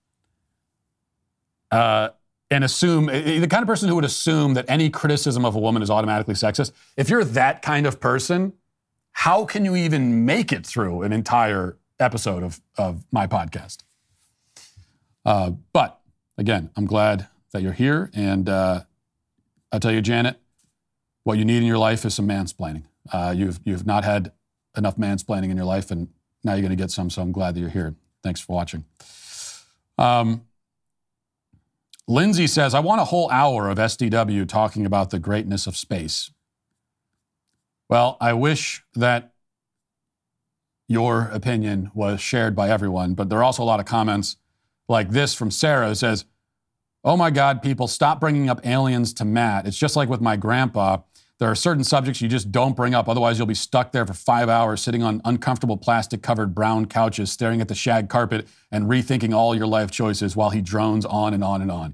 and assume, the kind of person who would assume that any criticism of a woman is automatically sexist, if you're that kind of person, how can you even make it through an entire episode of my podcast? But again, I'm glad that you're here, and I'll tell you, Janet, what you need in your life is some mansplaining. You've not had enough mansplaining in your life, and now you're going to get some, so I'm glad that you're here. Thanks for watching. Lindsay says, I want a whole hour of SDW talking about the greatness of space. Well, I wish that your opinion was shared by everyone, but there are also a lot of comments like this from Sarah who says, oh my God, people, stop bringing up aliens to Matt. It's just like with my grandpa. There are certain subjects you just don't bring up. Otherwise, you'll be stuck there for 5 hours sitting on uncomfortable plastic-covered brown couches, staring at the shag carpet and rethinking all your life choices while he drones on and on and on.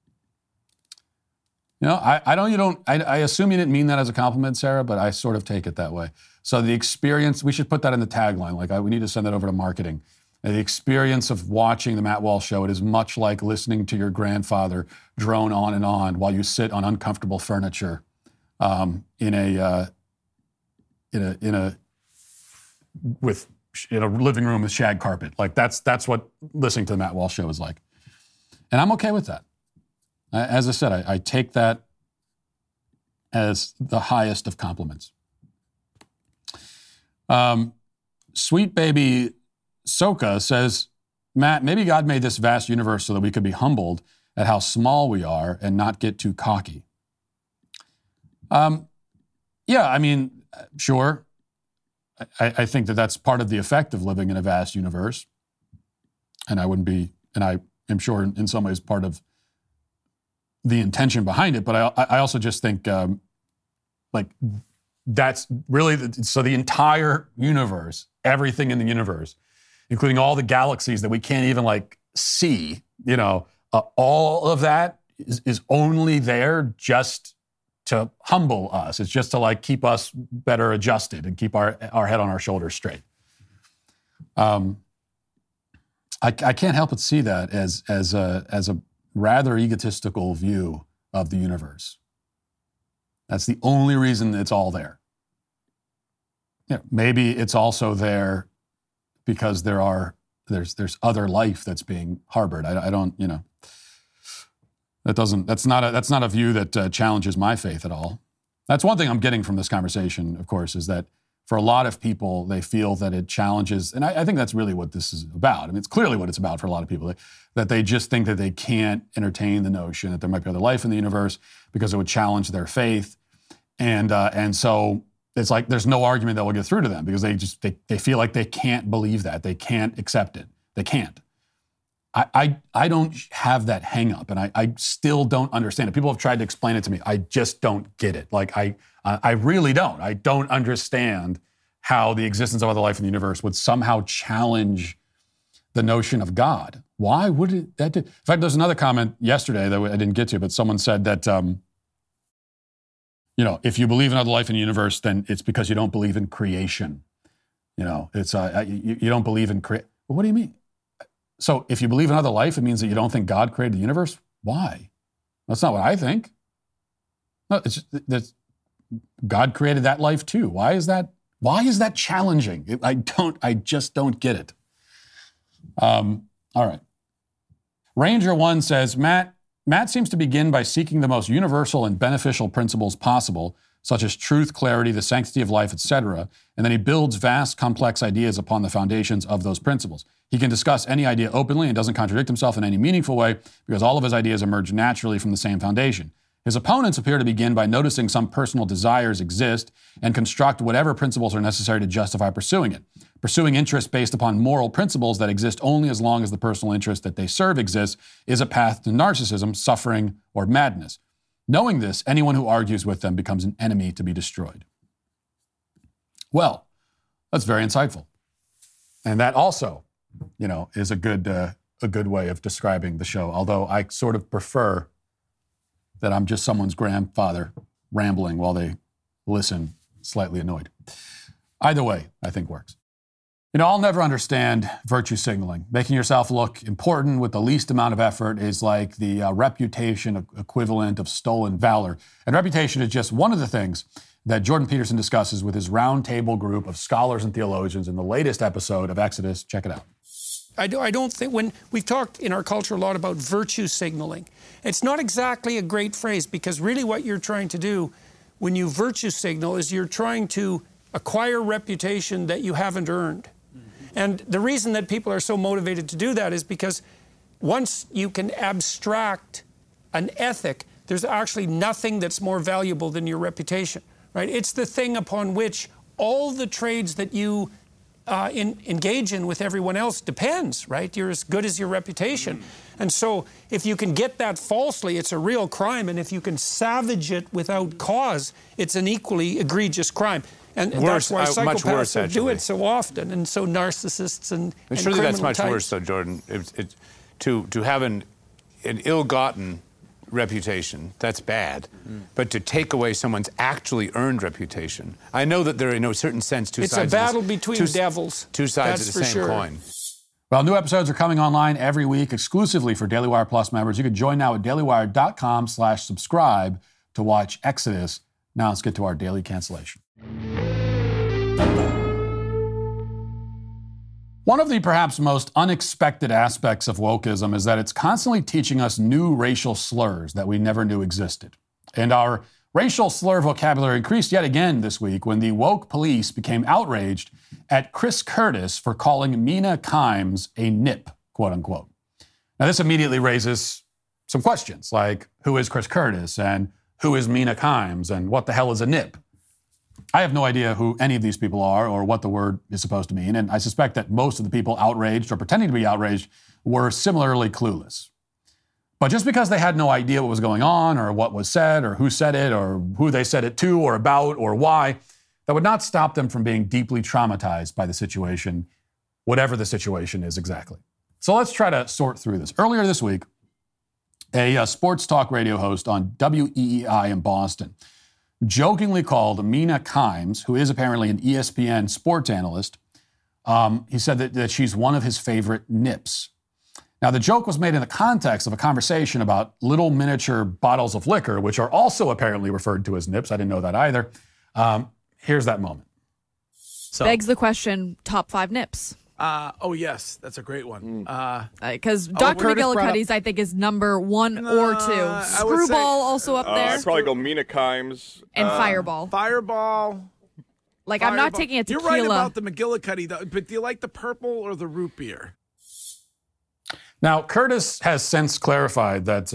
You know, I assume you didn't mean that as a compliment, Sarah, but I sort of take it that way. So the experience, we should put that in the tagline. We need to send that over to marketing. And the experience of watching the Matt Walsh Show, it is much like listening to your grandfather drone on and on while you sit on uncomfortable furniture in a living room with shag carpet. Like that's what listening to the Matt Walsh Show is like. And I'm okay with that. As I said, I take that as the highest of compliments. Sweet Baby Soka says, Matt, maybe God made this vast universe so that we could be humbled at how small we are and not get too cocky. Yeah, I mean, sure. I think that that's part of the effect of living in a vast universe. And I am sure in some ways part of the intention behind it. But I also just think that's really, so the entire universe, everything in the universe, including all the galaxies that we can't even see, all of that is only there just to humble us. It's just to keep us better adjusted and keep our head on our shoulders straight. I can't help but see that as a rather egotistical view of the universe. That's the only reason it's all there. Yeah, maybe it's also there because there's other life that's being harbored. I don't. That's not a view that challenges my faith at all. That's one thing I'm getting from this conversation, of course, is that for a lot of people, they feel that it challenges, and I think that's really what this is about. I mean, it's clearly what it's about for a lot of people, that they just think that they can't entertain the notion that there might be other life in the universe because it would challenge their faith. And so it's like there's no argument that will get through to them because they feel like they can't believe that. They can't accept it. They can't. I don't have that hang up, and I still don't understand it. People have tried to explain it to me. I just don't get it. I really don't. I don't understand how the existence of other life in the universe would somehow challenge the notion of God. Why would that do? In fact, there's another comment yesterday that I didn't get to, but someone said that, if you believe in other life in the universe, then it's because you don't believe in creation. It's you don't believe in creation. Well, what do you mean? So if you believe in other life, it means that you don't think God created the universe? Why? That's not what I think. No, God created that life too. Why is that challenging? I just don't get it. All right. Ranger 1 says, Matt seems to begin by seeking the most universal and beneficial principles possible, such as truth, clarity, the sanctity of life, etc., and then he builds vast, complex ideas upon the foundations of those principles. He can discuss any idea openly and doesn't contradict himself in any meaningful way because all of his ideas emerge naturally from the same foundation. His opponents appear to begin by noticing some personal desires exist and construct whatever principles are necessary to justify pursuing it. Pursuing interests based upon moral principles that exist only as long as the personal interest that they serve exists is a path to narcissism, suffering, or madness. Knowing this, anyone who argues with them becomes an enemy to be destroyed. Well, that's very insightful. And that also, is a good way of describing the show, although I sort of prefer that I'm just someone's grandfather rambling while they listen, slightly annoyed. Either way, I think works. I'll never understand virtue signaling. Making yourself look important with the least amount of effort is like the reputation equivalent of stolen valor. And reputation is just one of the things that Jordan Peterson discusses with his roundtable group of scholars and theologians in the latest episode of Exodus. Check it out. I don't think, when we've talked in our culture a lot about virtue signaling, it's not exactly a great phrase because really what you're trying to do when you virtue signal is you're trying to acquire reputation that you haven't earned. And the reason that people are so motivated to do that is because once you can abstract an ethic, there's actually nothing that's more valuable than your reputation, right? It's the thing upon which all the trades that you engage in with everyone else depends, right? You're as good as your reputation. And so if you can get that falsely, it's a real crime. And if you can savage it without cause, it's an equally egregious crime. And that's why psychopaths do it so often, and so narcissists and surely that's much types. worse, though, Jordan. To have an ill-gotten reputation, that's bad. But to take away someone's actually earned reputation, I know that there are, in a certain sense, two sides. It's a battle between devils. Two sides of the same coin. Well, new episodes are coming online every week exclusively for Daily Wire Plus members. You can join now at dailywire.com/subscribe to watch Exodus. Now let's get to our daily cancellation. One of the perhaps most unexpected aspects of wokeism is that it's constantly teaching us new racial slurs that we never knew existed. And our racial slur vocabulary increased yet again this week when the woke police became outraged at Chris Curtis for calling Mina Kimes a nip, quote unquote. Now, this immediately raises some questions like, who is Chris Curtis and who is Mina Kimes and what the hell is a nip? I have no idea who any of these people are or what the word is supposed to mean, and I suspect that most of the people outraged or pretending to be outraged were similarly clueless. But just because they had no idea what was going on or what was said or who said it or who they said it to or about or why, that would not stop them from being deeply traumatized by the situation, whatever the situation is exactly. So let's try to sort through this. Earlier this week, a sports talk radio host on WEEI in Boston jokingly called Mina Kimes, who is apparently an ESPN sports analyst, he said that she's one of his favorite nips. Now, the joke was made in the context of a conversation about little miniature bottles of liquor, which are also apparently referred to as nips. I didn't know that either. Here's that moment. So, begs the question, top 5 nips. Oh, yes. That's a great one. Because Dr. McGillicuddy's, I think, is number 1 or 2. Screwball also up there. I'd probably go Mina Kimes. And Fireball. Fireball. Like, Fireball. I'm not taking a tequila. You're right about the McGillicuddy, though. But do you like the purple or the root beer? Now, Curtis has since clarified that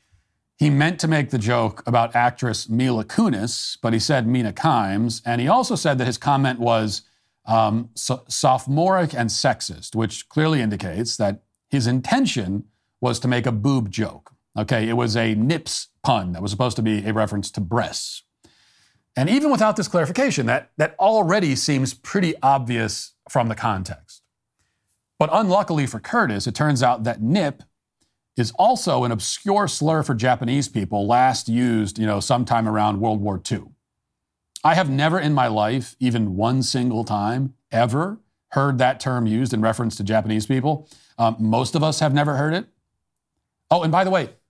he meant to make the joke about actress Mila Kunis, but he said Mina Kimes. And he also said that his comment was sophomoric and sexist, which clearly indicates that his intention was to make a boob joke. Okay, it was a nips pun that was supposed to be a reference to breasts. And even without this clarification, that already seems pretty obvious from the context. But unluckily for Curtis, it turns out that nip is also an obscure slur for Japanese people last used, sometime around World War II. I have never in my life, even one single time, ever heard that term used in reference to Japanese people. Most of us have never heard it. Oh, and by the way,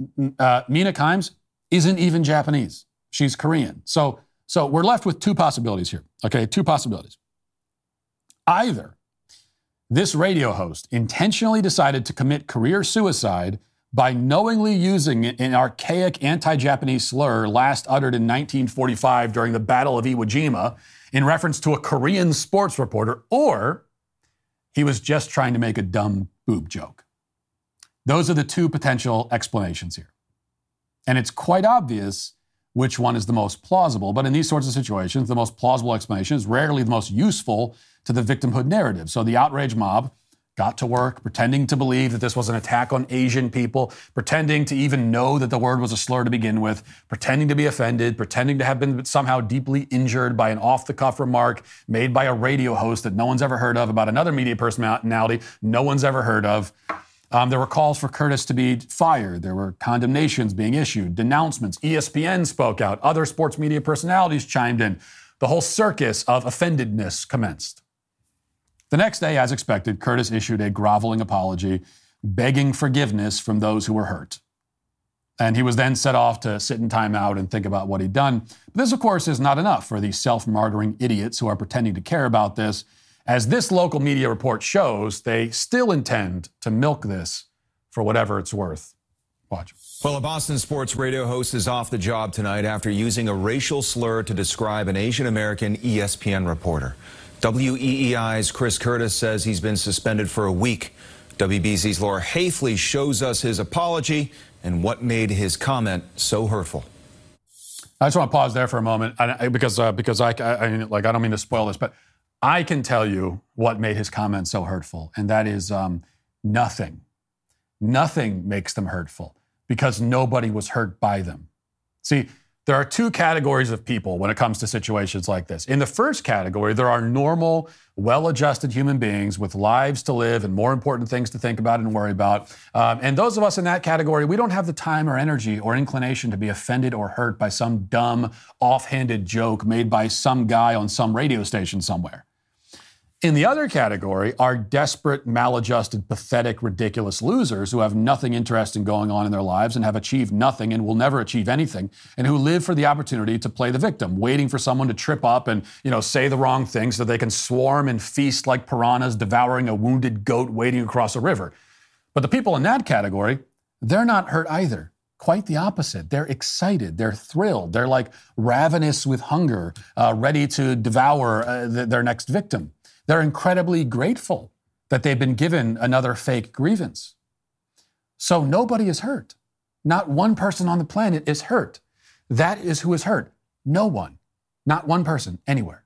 Mina Kimes isn't even Japanese. She's Korean. So we're left with 2 possibilities here. Okay, 2 possibilities. Either this radio host intentionally decided to commit career suicide by knowingly using an archaic anti-Japanese slur last uttered in 1945 during the Battle of Iwo Jima in reference to a Korean sports reporter, or he was just trying to make a dumb boob joke. Those are the 2 potential explanations here. And it's quite obvious which one is the most plausible, but in these sorts of situations, the most plausible explanation is rarely the most useful to the victimhood narrative. So the outrage mob got to work pretending to believe that this was an attack on Asian people, pretending to even know that the word was a slur to begin with, pretending to be offended, pretending to have been somehow deeply injured by an off-the-cuff remark made by a radio host that no one's ever heard of about another media personality no one's ever heard of. There were calls for Curtis to be fired. There were condemnations being issued, denouncements. ESPN spoke out. Other sports media personalities chimed in. The whole circus of offendedness commenced. The next day, as expected, Curtis issued a groveling apology, begging forgiveness from those who were hurt. And he was then set off to sit in timeout and think about what he'd done. But this, of course, is not enough for these self-martyring idiots who are pretending to care about this. As this local media report shows, they still intend to milk this for whatever it's worth. Watch. Well, a Boston sports radio host is off the job tonight after using a racial slur to describe an Asian-American ESPN reporter. WEEI's Chris Curtis says he's been suspended for a week. WBZ's Laura Hafley shows us his apology and what made his comment so hurtful. I just want to pause there for a moment because I don't mean to spoil this, but I can tell you what made his comments so hurtful, and that is nothing. Nothing makes them hurtful because nobody was hurt by them. See, there are two categories of people when it comes to situations like this. In the first category, there are normal, well-adjusted human beings with lives to live and more important things to think about and worry about. And those of us in that category, we don't have the time or energy or inclination to be offended or hurt by some dumb, offhanded joke made by some guy on some radio station somewhere. In the other category are desperate, maladjusted, pathetic, ridiculous losers who have nothing interesting going on in their lives and have achieved nothing and will never achieve anything, and who live for the opportunity to play the victim, waiting for someone to trip up and, say the wrong thing so they can swarm and feast like piranhas devouring a wounded goat wading across a river. But the people in that category, they're not hurt either. Quite the opposite. They're excited. They're thrilled. They're like ravenous with hunger, ready to devour their next victim. They're incredibly grateful that they've been given another fake grievance. So nobody is hurt. Not one person on the planet is hurt. That is who is hurt. No one. Not one person anywhere.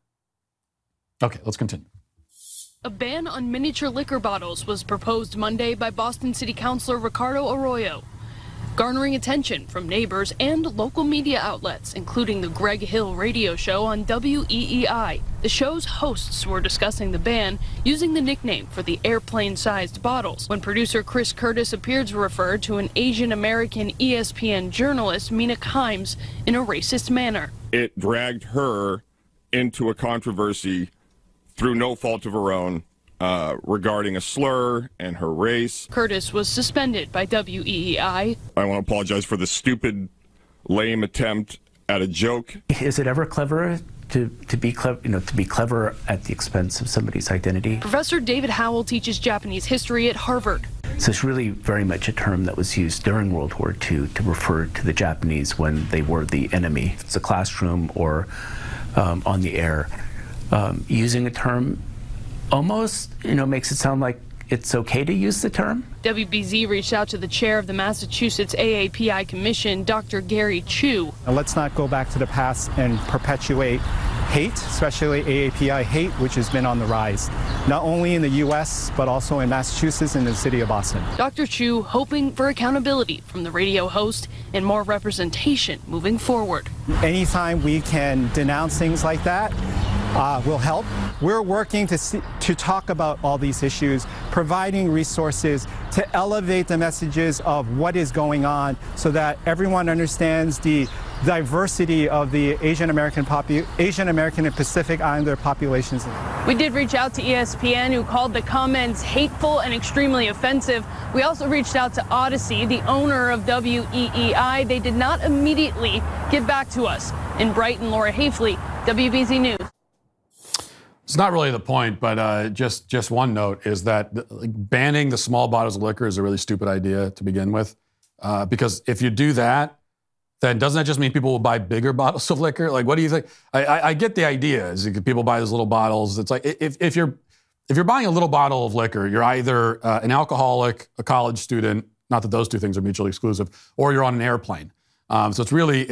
Okay, let's continue. A ban on miniature liquor bottles was proposed Monday by Boston City Councilor Ricardo Arroyo, garnering attention from neighbors and local media outlets, including the Greg Hill radio show on WEEI. The show's hosts were discussing the ban using the nickname for the airplane-sized bottles. When producer Chris Curtis appeared to refer to an Asian-American ESPN journalist, Mina Kimes, in a racist manner. It dragged her into a controversy through no fault of her own, regarding a slur and her race. Curtis was suspended by WEEI. I want to apologize for the stupid, lame attempt at a joke. Is it ever clever to be clever at the expense of somebody's identity? Professor David Howell teaches Japanese history at Harvard. So it's really very much a term that was used during World War II to refer to the Japanese when they were the enemy. It's a classroom or on the air. Using a term almost, makes it sound like it's okay to use the term. WBZ reached out to the chair of the Massachusetts AAPI Commission, Dr. Gary Chu. Let's not go back to the past and perpetuate hate, especially AAPI hate, which has been on the rise, not only in the U.S., but also in Massachusetts and the city of Boston. Dr. Chu hoping for accountability from the radio host and more representation moving forward. Anytime we can denounce things like that, will help. We're working to talk about all these issues, providing resources to elevate the messages of what is going on so that everyone understands the diversity of the Asian American and Pacific Islander populations. We did reach out to ESPN, who called the comments hateful and extremely offensive. We also reached out to Odyssey, the owner of WEEI. They did not immediately get back to us. In Brighton, Laura Hafley, WBZ News. It's not really the point, but just one note is that banning the small bottles of liquor is a really stupid idea to begin with. Because if you do that, then doesn't that just mean people will buy bigger bottles of liquor? Like, what do you think? I get the idea. Is people buy those little bottles? It's like if you're buying a little bottle of liquor, you're either an alcoholic, a college student. Not that those two things are mutually exclusive, or you're on an airplane. So it's really.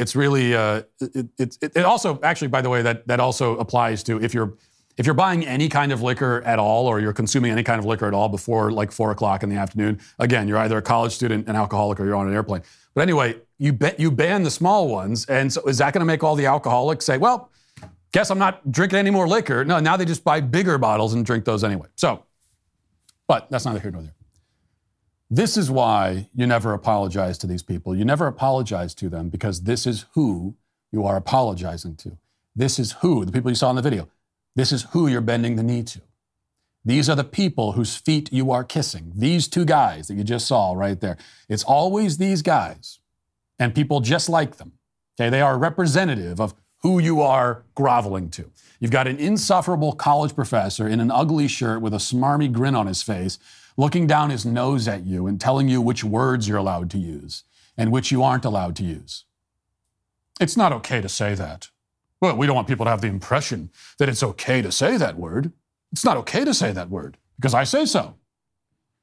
It also actually, by the way, that also applies to if you're buying any kind of liquor at all, or you're consuming any kind of liquor at all before like 4 o'clock in the afternoon, again, you're either a college student, an alcoholic, or you're on an airplane. But anyway, you ban the small ones. And so is that going to make all the alcoholics say, well, guess I'm not drinking any more liquor? No, now they just buy bigger bottles and drink those anyway. So, but that's neither here nor there. This is why you never apologize to these people. You never apologize to them because this is who you are apologizing to. This is who, the people you saw in the video, this is who you're bending the knee to. These are the people whose feet you are kissing. These two guys that you just saw right there. It's always these guys and people just like them. Okay, they are representative of who you are groveling to. You've got an insufferable college professor in an ugly shirt with a smarmy grin on his face, looking down his nose at you and telling you which words you're allowed to use and which you aren't allowed to use. It's not okay to say that. Well, we don't want people to have the impression that it's okay to say that word. It's not okay to say that word because I say so.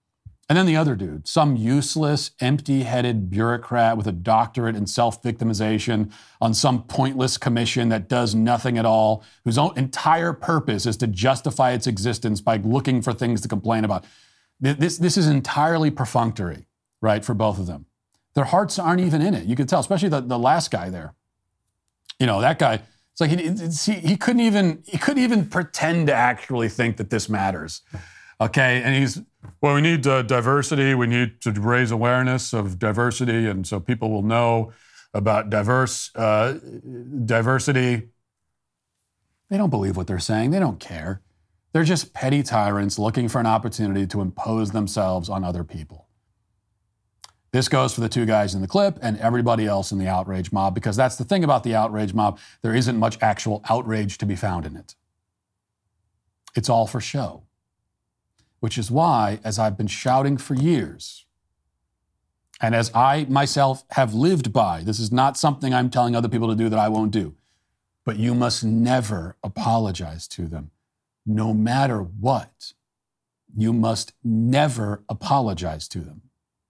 And then the other dude, some useless, empty-headed bureaucrat with a doctorate in self-victimization on some pointless commission that does nothing at all, whose own entire purpose is to justify its existence by looking for things to complain about. This is entirely perfunctory, right, for both of them. Their hearts aren't even in it. You can tell, especially the last guy there. You know, that guy, it's like he couldn't even pretend to actually think that this matters. Okay, and we need diversity. We need to raise awareness of diversity, and so people will know about diversity. They don't believe what they're saying. They don't care. They're just petty tyrants looking for an opportunity to impose themselves on other people. This goes for the two guys in the clip and everybody else in the outrage mob, because that's the thing about the outrage mob. There isn't much actual outrage to be found in it. It's all for show. Which is why, as I've been shouting for years, and as I myself have lived by, this is not something I'm telling other people to do that I won't do, but you must never apologize to them, no matter what. You must never apologize to them.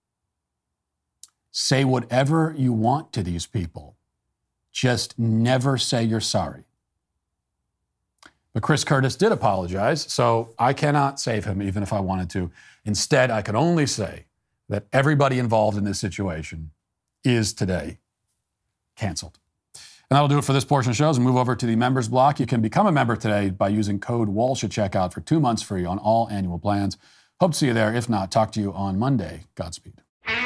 Say whatever you want to these people. Just never say you're sorry. But Chris Curtis did apologize, so I cannot save him even if I wanted to. Instead, I can only say that everybody involved in this situation is today canceled. And that'll do it for this portion of shows. And move over to the members block. You can become a member today by using code Walsh at checkout for 2 months free on all annual plans. Hope to see you there. If not, talk to you on Monday. Godspeed.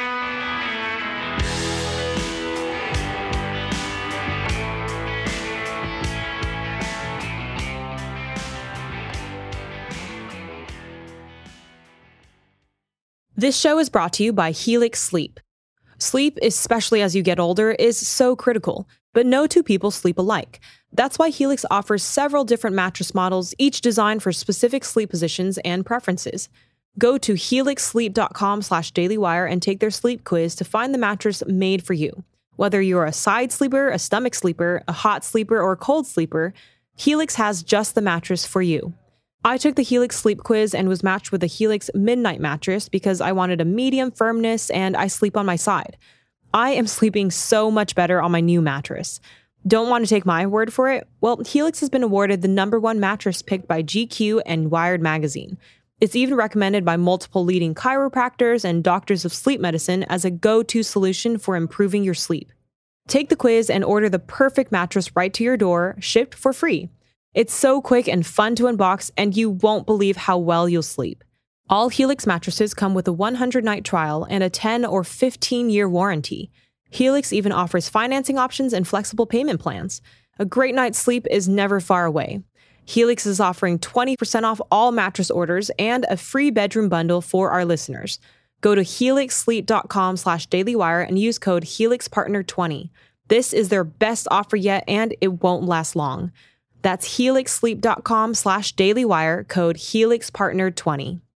This show is brought to you by Helix Sleep. Sleep, especially as you get older, is so critical, but no two people sleep alike. That's why Helix offers several different mattress models, each designed for specific sleep positions and preferences. Go to helixsleep.com/dailywire and take their sleep quiz to find the mattress made for you. Whether you're a side sleeper, a stomach sleeper, a hot sleeper, or a cold sleeper, Helix has just the mattress for you. I took the Helix sleep quiz and was matched with the Helix Midnight mattress because I wanted a medium firmness and I sleep on my side. I am sleeping so much better on my new mattress. Don't want to take my word for it? Well, Helix has been awarded the #1 mattress picked by GQ and Wired magazine. It's even recommended by multiple leading chiropractors and doctors of sleep medicine as a go-to solution for improving your sleep. Take the quiz and order the perfect mattress right to your door, shipped for free. It's so quick and fun to unbox, and you won't believe how well you'll sleep. All Helix mattresses come with a 100-night trial and a 10 or 15-year warranty. Helix even offers financing options and flexible payment plans. A great night's sleep is never far away. Helix is offering 20% off all mattress orders and a free bedroom bundle for our listeners. Go to helixsleep.com/dailywire and use code HelixPartner20. This is their best offer yet, and it won't last long. That's helixsleep.com/dailywire, code HelixPartner20.